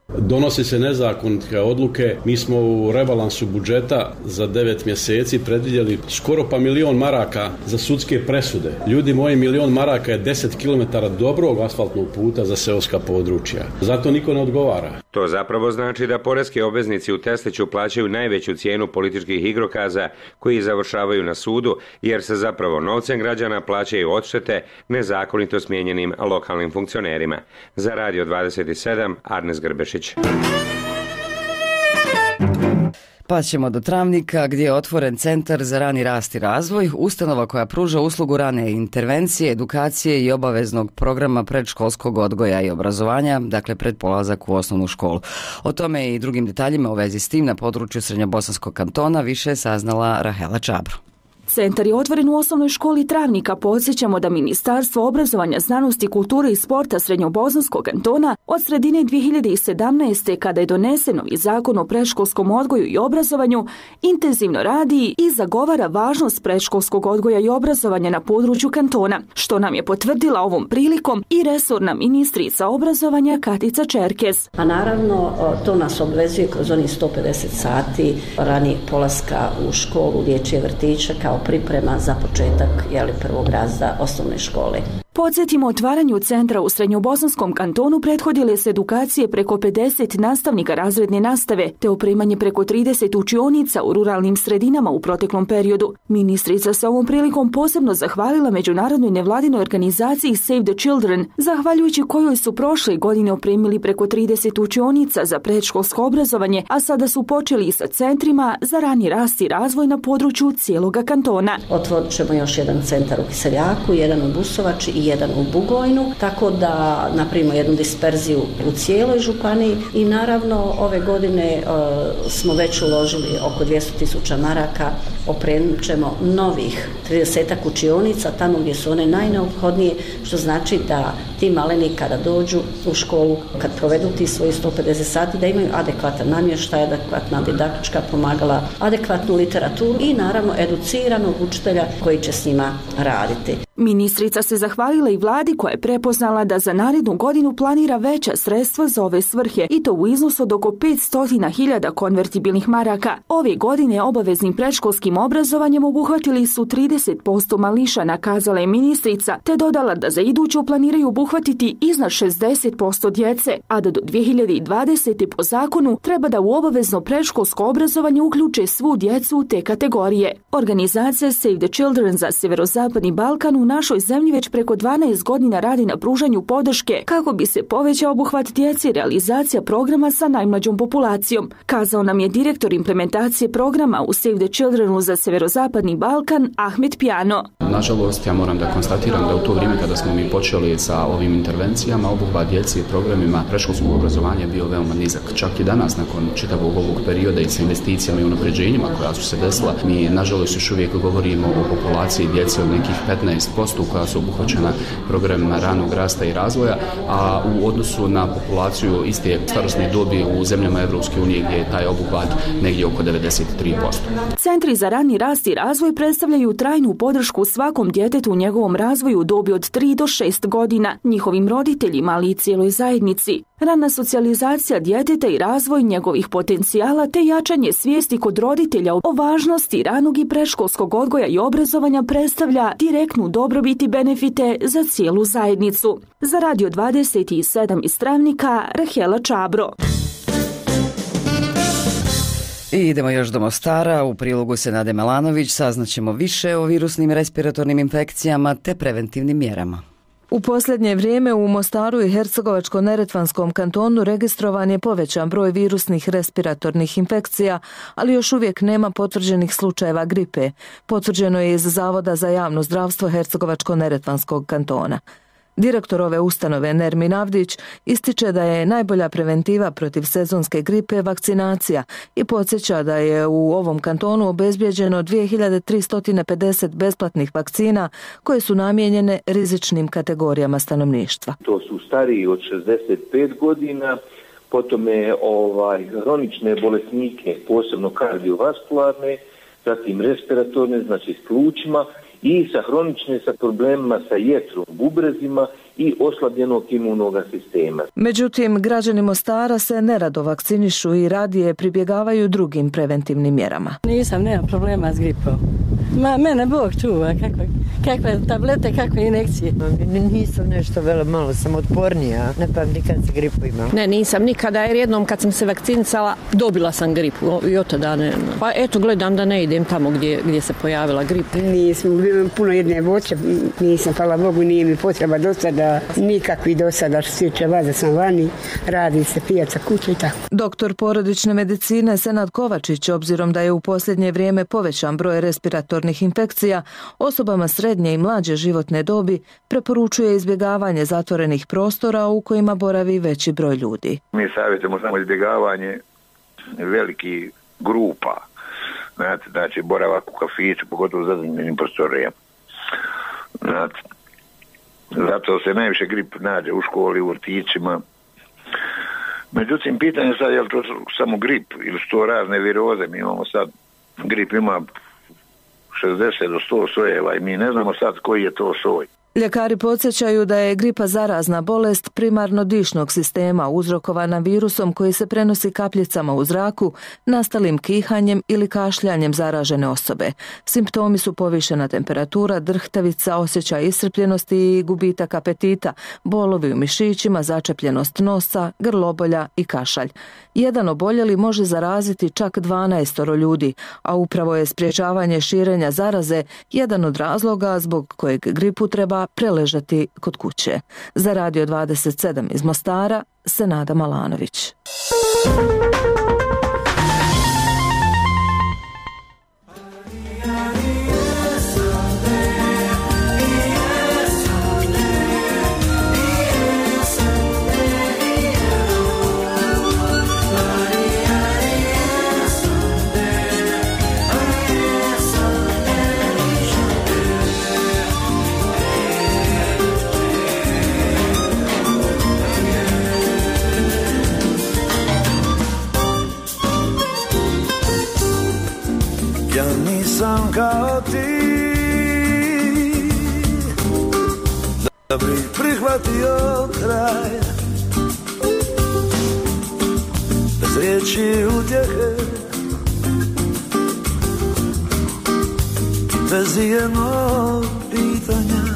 S4: Donose se nezakonite odluke. Mi smo u rebalansu budžeta za devet mjeseci predvidjeli skoro pa milion maraka za sudske presude. Ljudi moji, milion maraka je deset kilometara dobrog asfaltnog puta za seoska područja. Zato niko ne odgovara.
S7: To zapravo znači da poreski obveznici u Tesliću plaćaju najveću cijenu političkih igrokaza koji završavaju na sudu, jer se zapravo novcem građana plaćaju odštete nezakonito smijenjenim lokalnim funkcionerima. Za Radio dvadeset sedam, Arnes Grbešić.
S1: Pa ćemo do Travnika gdje je otvoren Centar za rani rast i razvoj, ustanova koja pruža uslugu rane intervencije, edukacije i obaveznog programa predškolskog odgoja i obrazovanja, dakle pred polazak u osnovnu školu. O tome i drugim detaljima u vezi s tim na području Srednjobosanskog kantona više je saznala Rahela Čabro.
S5: Centar je otvoren u osnovnoj školi Travnika. Podsjećamo da Ministarstvo obrazovanja, znanosti, kulture i sporta Srednjobosanskog kantona od sredine dvije hiljade sedamnaeste. kada je donesen novi zakon o predškolskom odgoju i obrazovanju, intenzivno radi i zagovara važnost predškolskog odgoja i obrazovanja na području kantona, što nam je potvrdila ovom prilikom i resorna ministrica obrazovanja Katica Čerkez.
S8: A naravno, to nas obvezuje kroz onih sto pedeset sati ranijeg polaska u školu, dječje vrtiće, kao priprema za početak jeli, prvog razreda osnovne škole.
S5: Podsjetimo, otvaranju centra u Srednjobosanskom kantonu prethodile se edukacije preko pedeset nastavnika razredne nastave, te opremanje preko trideset učionica u ruralnim sredinama u proteklom periodu. Ministrica se ovom prilikom posebno zahvalila međunarodnoj nevladinoj organizaciji Save the Children, zahvaljujući kojoj su prošle godine opremili preko trideset učionica za predškolsko obrazovanje, a sada su počeli sa centrima za rani rast i razvoj na području cijeloga kantona.
S8: Otvorit ćemo još jedan centar u Kiseljaku, jedan u Busovači i jedan u Bugojnu, tako da napravimo jednu disperziju u cijeloj županiji i naravno ove godine uh, smo već uložili oko dvjesto tisuća maraka, opremit ćemo novih tridesetak učionica tamo gdje su one najneophodnije, što znači da ti maleni kada dođu u školu, kad provedu ti svoji sto pedeset sati, da imaju adekvatan namještaj, adekvatna didaktička pomagala, adekvatnu literaturu i naravno educiranog učitelja koji će s njima raditi.
S5: Ministrica se zahvalila i vladi koja je prepoznala da za narednu godinu planira veća sredstva za ove svrhe i to u iznosu od oko petsto hiljada konvertibilnih maraka. Ove godine obaveznim predškolskim obrazovanjem obuhvatili su trideset posto mališana, kazala je ministrica, te dodala da za iduću planiraju obuhvatiti iznad šezdeset posto djece, a da do dvije hiljade dvadesete. po zakonu treba da u obavezno predškolsko obrazovanje uključe svu djecu u te kategorije. Organizacija Save the Children za Severozapadni Balkan u našoj zemlji već preko dvanaest godina radi na pružanju podrške kako bi se povećao obuhvat djece i realizacija programa sa najmlađom populacijom, kazao nam je direktor implementacije programa u Save the Childrenu za Severozapadni Balkan Ahmet Pjano.
S10: Nažalost, ja moram da konstatiram da u to vrijeme kada smo mi počeli sa ovim intervencijama, obuhvat djece i programima predškolskog obrazovanja je bio veoma nizak. Čak i danas, nakon čitavog ovog perioda i sa investicijama i unapređenjima koja su se desila, mi nažalost još uvijek govorimo o populaciji djece od nekih petnaest posto koja su obuhvaćena programima ranog rasta i razvoja, a u odnosu na populaciju iste starosne dobi u zemljama Evropske unije gdje je taj obuhvat negdje oko devedeset tri posto.
S5: Centri za rani rast i razvoj predstavljaju trajnu podršku svakom djetetu u njegovom razvoju u dobi od tri do šest godina, njihovim roditeljima, ali i cijeloj zajednici. Rana socijalizacija djeteta i razvoj njegovih potencijala te jačanje svijesti kod roditelja o važnosti ranog i predškolskog odgoja i obrazovanja predstavlja direktnu dobrobit i benefite za cijelu zajednicu. Za Radio dvadeset sedam iz Travnika, Rahela Čabro.
S1: I idemo još do Mostara. U prilogu Senade Melanović saznaćemo više o virusnim respiratornim infekcijama te preventivnim mjerama.
S13: U posljednje vrijeme u Mostaru i Hercegovačko-neretvanskom kantonu registrovan je povećan broj virusnih respiratornih infekcija, ali još uvijek nema potvrđenih slučajeva gripe. Potvrđeno je iz Zavoda za javno zdravstvo Hercegovačko-neretvanskog kantona. Direktor ove ustanove Nermin Avdić ističe da je najbolja preventiva protiv sezonske gripe vakcinacija i podsjeća da je u ovom kantonu obezbijeđeno dvije hiljade tristo pedeset besplatnih vakcina koje su namijenjene rizičnim kategorijama stanovništva.
S26: To su stariji od šezdeset pet godina, potom je ovaj, hronične bolesnike, posebno kardiovaskularne, zatim respiratorne, znači s plućima, i sa hronične sa problemima sa jetrom, bubrezima i oslabljenog imunog sistema.
S13: Međutim, građani Mostara se nerado vakcinišu i radije pribjegavaju drugim preventivnim mjerama.
S3: Nisam, nema problema s gripom. Ma, mene Bog čuva, kakve, kakve tablete, kakve injekcije.
S12: Nisam nešto velo, malo sam otpornija, ne pamtim kad se gripu imam.
S3: Ne, nisam nikada, jer jednom kad sam se vakcinisala, dobila sam gripu i od tada ne. Pa eto, gledam da ne idem tamo gdje, gdje se pojavila gripa.
S14: Nisam, puno jedne voće, nisam, hvala Bogu, nije mi potreba do sada, nikakvi do sada, što se tiče vas da sam vani, radi se pijaca, kuća i tako.
S13: Doktor porodične medicine Senad Kovačić, obzirom da je u posljednje vrijeme povećan broj respiratornih infekcija, osobama srednje i mlađe životne dobi preporučuje izbjegavanje zatvorenih prostora u kojima boravi veći broj ljudi.
S15: Mi savjetujemo samo izbjegavanje velikih grupa, znači, znači boravak u kafiću, pogotovo za zanimljenim prostorijama. Znači, zato se najviše grip nađe u školi, u vrtićima. Međutim, pitanje sad je li to samo grip ili su to razne viroze. Mi imamo sad, grip ima šezdeset do sto sojeva i mi ne znamo sad koji je to soj.
S13: Ljekari podsjećaju da je gripa zarazna bolest primarno dišnog sistema uzrokovana virusom koji se prenosi kapljicama u zraku, nastalim kihanjem ili kašljanjem zaražene osobe. Simptomi su povišena temperatura, drhtavica, osjećaj iscrpljenosti i gubitak apetita, bolovi u mišićima, začepljenost nosa, grlobolja i kašalj. Jedan oboljeli može zaraziti čak dvanaest ljudi, a upravo je sprječavanje širenja zaraze jedan od razloga zbog kojeg gripu treba preležati kod kuće. Za Radio dvadeset sedam iz Mostara, Senada Malanović.
S11: Sam kao ti da bi prihvatio kraj bez riječi utjehe, bez jednog pitanja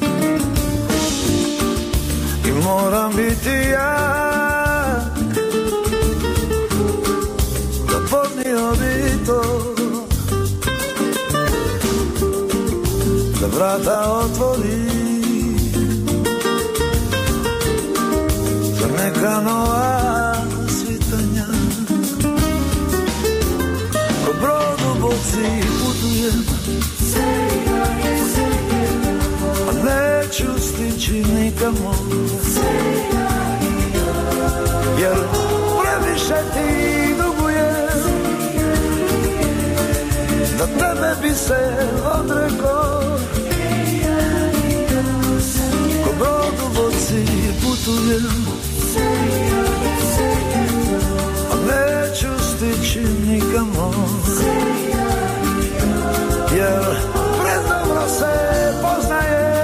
S11: i moram biti jak da podnio bi to, da vrata otvori za neka nova svitanja. Ko brod u boci putujem, a neću stići nikamo, jer previše ti dugujem, da tebe bi se odrekao. Ko brod u boci putujem, a neću stići nikamo, jer predobro se poznaje,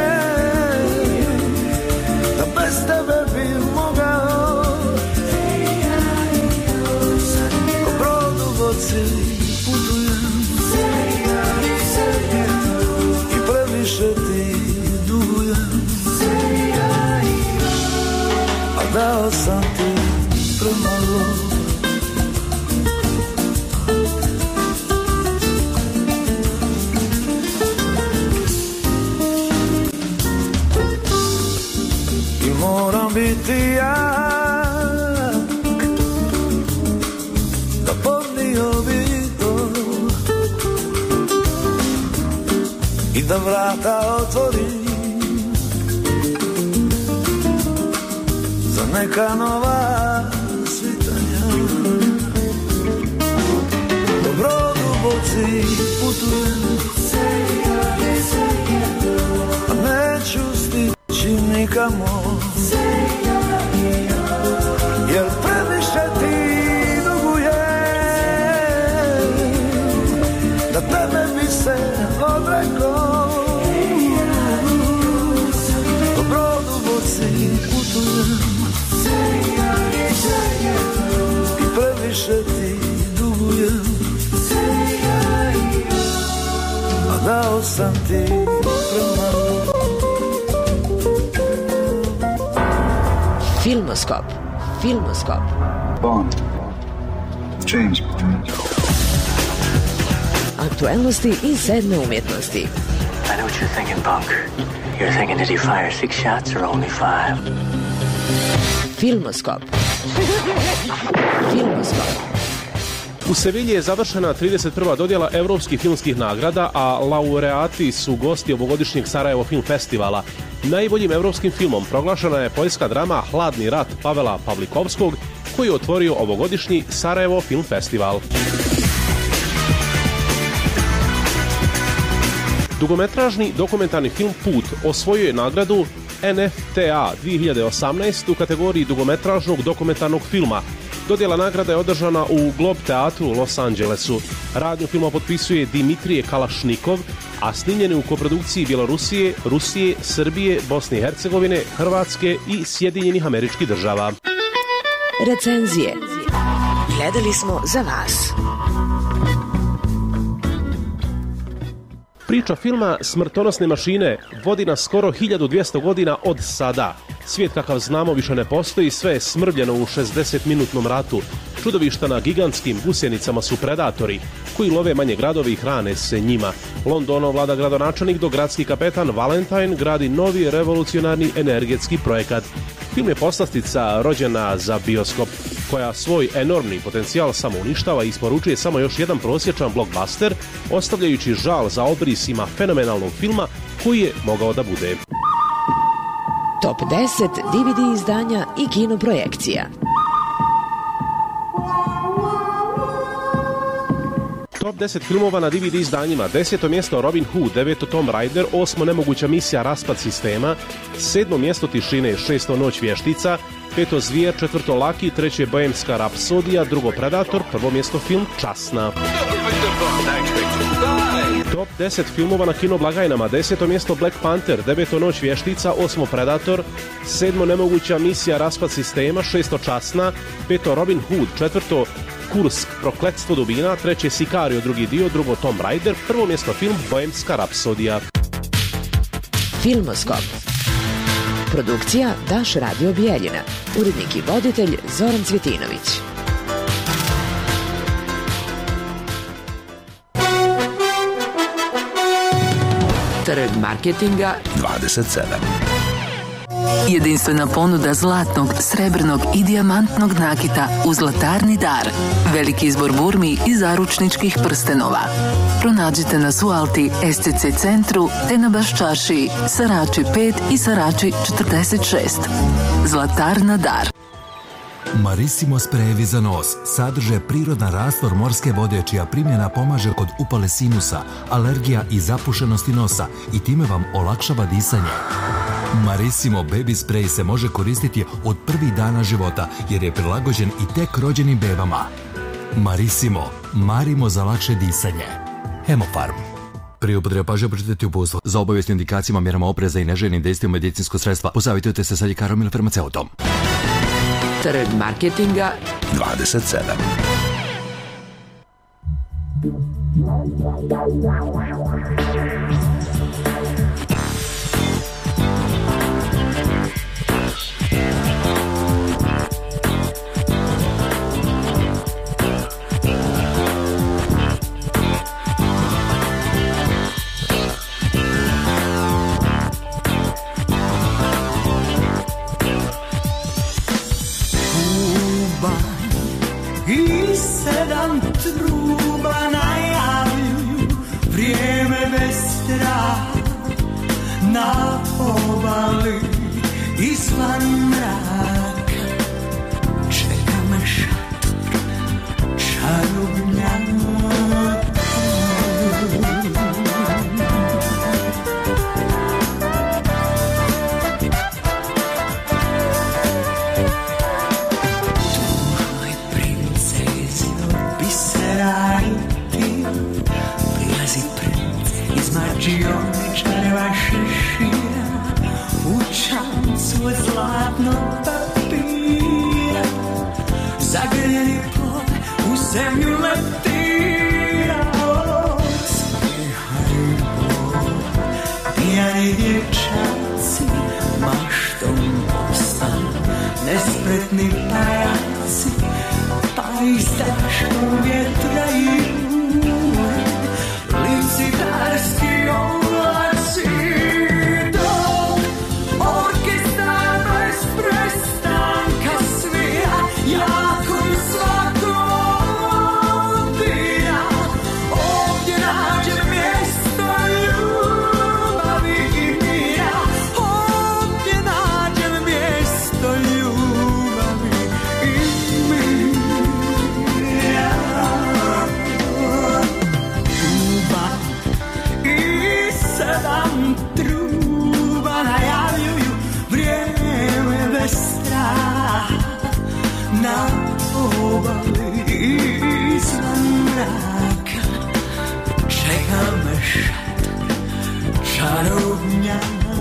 S11: da bez tebe bi mogao. Ko brod u boci putujem i previše ti dugujem, a dao sam ti premalo. I moram biti jak da podnio bi to i da vrata otvori za neka nova svitanja. U brodu boci putujem, a neću stići nikamo, jer previše ti dugujem, da tebe bi se odrekao. U brodu premalo sam ti, premalo.
S20: Filmoskop. Filmoskop.
S6: Bond. James Bond.
S20: Aktuelnosti i sedme umjetnosti.
S16: I know what you're thinking, punk. You're thinking, did he fire six shots or only five?
S20: Filmoskop. Filmoskop.
S17: U Sevilji je završena trideset prva dodjela evropskih filmskih nagrada, a laureati su gosti ovogodišnjeg Sarajevo Film Festivala. Najboljim evropskim filmom proglašena je poljska drama Hladni rat Pavela Pavlikovskog, koji je otvorio ovogodišnji Sarajevo Film Festival. Dugometražni dokumentarni film Put osvojio je nagradu N F T A dvije hiljade osamnaest u kategoriji dugometražnog dokumentarnog filma. Dodjela nagrada je održana u Globe teatru u Los Angelesu. Radnju filma potpisuje Dimitrije Kalašnikov, a snimljen je u koprodukciji Bjelorusije, Rusije, Srbije, Bosne i Hercegovine, Hrvatske i Sjedinjenih Američkih Država.
S20: Recenzije. Gledali smo za vas.
S17: Priča filma Smrtonosne mašine vodi nas skoro hiljadu dvjesto godina od sada. Svijet kakav znamo više ne postoji, sve je smrvljeno u šezdesetminutnom ratu. Čudovišta na gigantskim gusjenicama su predatori, koji love manje gradove i hrane se njima. Londonom vlada gradonačelnik, dok gradski kapetan Valentine gradi novi revolucionarni energetski projekat. Film je poslastica rođena za bioskop, koja svoj enormni potencijal samo uništava i isporučuje samo još jedan prosječan blockbuster, ostavljajući žal za obrisima fenomenalnog filma koji je mogao da bude.
S20: Top deset D V D izdanja i kinoprojekcija.
S17: Top deset filmova na D V D izdanjima. Deseto mjesto Robin Hood, deveto Tomb Raider, osmo Nemoguća misija Raspad sistema, sedmo mjesto Tišine, šesto Noć vještica, peto Zvijer, četvrto Laki, treće Bohemska rapsodija, drugo Predator, prvo mjesto film Časna. Top deset filmova na kinoblagajnama. Deseto mjesto Black Panther, deveto Noć vještica, osmo Predator, sedmo Nemoguća misija Raspad sistema, šesto Časna, peto Robin Hood, četvrto Kursk, Prokletstvo dubina, treće Sicario, drugi dio, drugo Tomb Raider, prvo mjesto film Bohemska rapsodija.
S20: Filmoskop. Produkcija Daš Radio Bijeljina. Urednik i voditelj Zoran Cvjetinović. Trg marketinga
S2: dvadeset sedam.
S18: Jedinstvena ponuda zlatnog, srebrnog i dijamantnog nakita u Zlatarni dar. Veliki izbor burmi i zaručničkih prstenova. Pronađite nas u Alti, S C C centru, te na Baščaršiji, Sarači pet i Sarači četrdeset šest. Zlatarna dar.
S21: Marissimo sprejevi za nos sadrže prirodan rastvor morske vode čija primjena pomaže kod upale sinusa, alergija i zapušenosti nosa i time vam olakšava disanje. Marissimo baby spray se može koristiti od prvih dana života jer je prilagođen i tek rođenim bebama. Marissimo, marimo za lakše disanje. Hemofarm. Prije upotrebe pažnje pročitati uputstvo. Za obavijest o indikacijama, mjerama opreza i neželjenim dejstvima medicinskog sredstva posavitujte se sa ljekarom ili farmaceutom.
S20: Trg marketinga
S2: dvadeset sedam.
S11: I sedam truba najavljuju vrijeme bez straha na obali izvan mraka. Čeka me šator čarobnjaka. Prilazi princ iz mađioničareva šešira u čamcu od zlatnog papira. Zagrljeni plod u zemlju letira. Svaki hajbo čarobnja.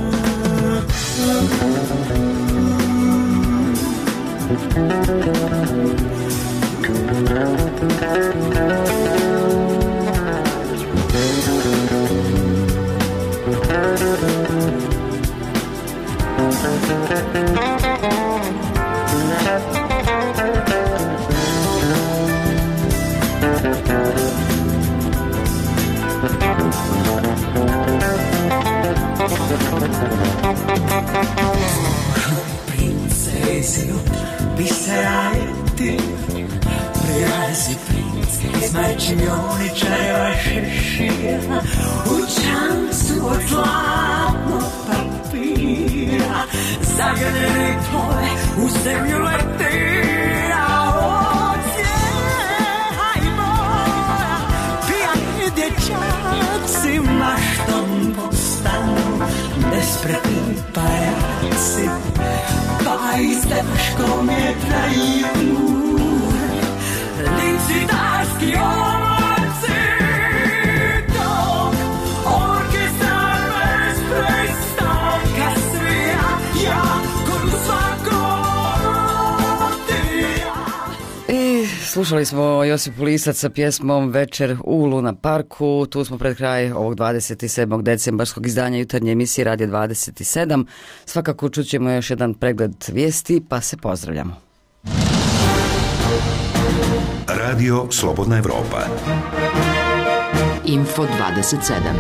S11: Princezio, bisera e ti, priasi prince, smačinjoni čajeva šešira, u čamcu od zlatnog papira, zagrljeni tvoj u zemlju letira, odsjehaj moja, pijani dječaci maštom postanu, nespretni pajaci, pa iz teškom je traju, licitarski ovaci, dok orkestra bez prestanka svija, ja koju svakotija.
S1: I slušali smo Josipu Lisac sa pjesmom Večer u Luna parku. Tu smo pred kraj ovog dvadeset sedmog decembarskog izdanja jutarnje emisije Radio dvadeset sedam. Svakako čućemo još jedan pregled vijesti, pa se pozdravljamo.
S2: Radio Slobodna Evropa.
S20: Info dvadeset sedam.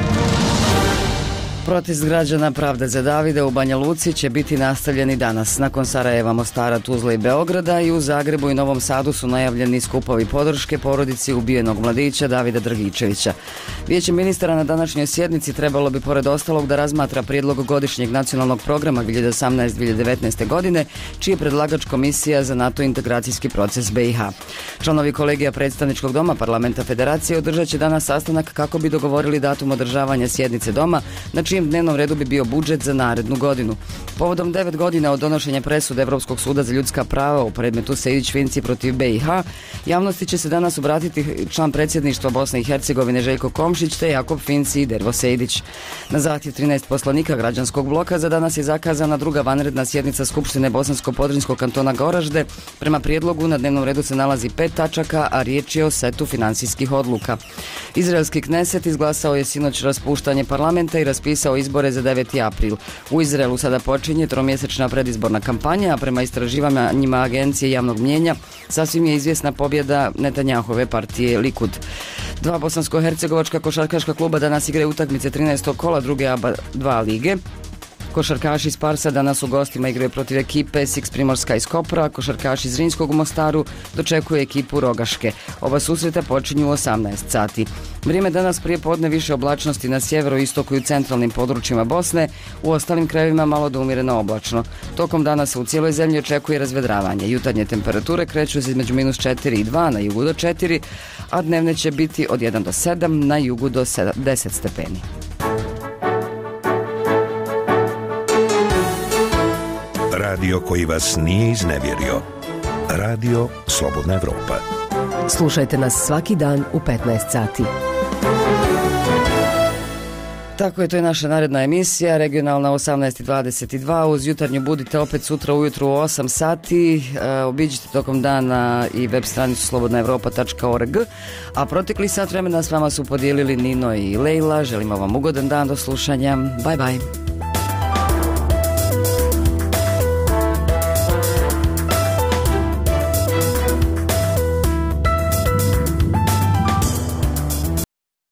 S1: Protest građana Pravda za Davida u Banja Luci će biti nastavljeni danas. Nakon Sarajeva, Mostara, Tuzle i Beograda i u Zagrebu i Novom Sadu su najavljeni skupovi podrške porodici ubijenog mladića Davida Dragičevića. Vijeće ministara na današnjoj sjednici trebalo bi pored ostalog da razmatra prijedlog godišnjeg nacionalnog programa dvije hiljade osamnaeste do dvije hiljade devetnaeste. godine, čiji je predlagač Komisija za NATO integracijski proces B i H. Članovi kolegija predstavničkog doma Parlamenta Federacije održat će danas sastanak kako bi dogovorili datum održavanja sjednice doma, na čijem dnevnom redu bi bio budžet za narednu godinu. Povodom devet godina od donošenja presude Evropskog suda za ljudska prava u predmetu Sejdić-Finci protiv B i H, javnosti će se danas obratiti član predsjedništva Bosne i Hercegovine Željko Komšić te Jakob Finci i Dervo Sejdić. Na zahtjev trinaest poslanika građanskog bloka za danas je zakazana druga vanredna sjednica Skupštine Bosansko-Podrinjskog kantona Goražde. Prema prijedlogu na dnevnom redu se nalazi pet tačaka, a riječ je o setu finansijskih odluka. Izraelski Kneset izglasao je sinoć raspuštanje parlamenta i raspisao izbore za deveti april. U Izraelu sada počinje tromjesečna predizborna kampanja, a prema istraživanjima agencije javnog mnijenja sasvim je izvjesna pobjeda Netanjahove partije Likud. Dva bosansko-hercegovačka košarkaška kluba danas igraju utakmice trinaestog kola druge A B A dva lige. Košarkaši iz Parsa danas u gostima igraju protiv ekipe Siks Primorska iz Kopra, a košarkaši iz Zrinjskog u Mostaru dočekuje ekipu Rogaške. Oba susreta počinju u osamnaest sati. Vrijeme danas prije podne više oblačnosti na sjeveru, istoku i u centralnim područjima Bosne, u ostalim krajevima malo do umjereno oblačno. Tokom dana se u cijeloj zemlji očekuje razvedravanje. Jutarnje temperature kreću se između minus četiri i dva, na jugu do četiri, a dnevne će biti od jedan do sedam, na jugu do deset stepeni.
S2: Radio koji vas nije iznevjerio. Radio Slobodna Evropa.
S20: Slušajte nas svaki dan u petnaest sati.
S1: Tako je, to je naša naredna emisija, regionalna osamnaest i dvadeset dva. Uz jutarnju budite opet sutra ujutru u osam sati. E, obiđite tokom dana i web stranicu slobodna evropa tačka org. A protekli sat vremena s vama su podijelili Nino i Lejla. Želimo vam ugodan dan, do slušanja. Bye bye.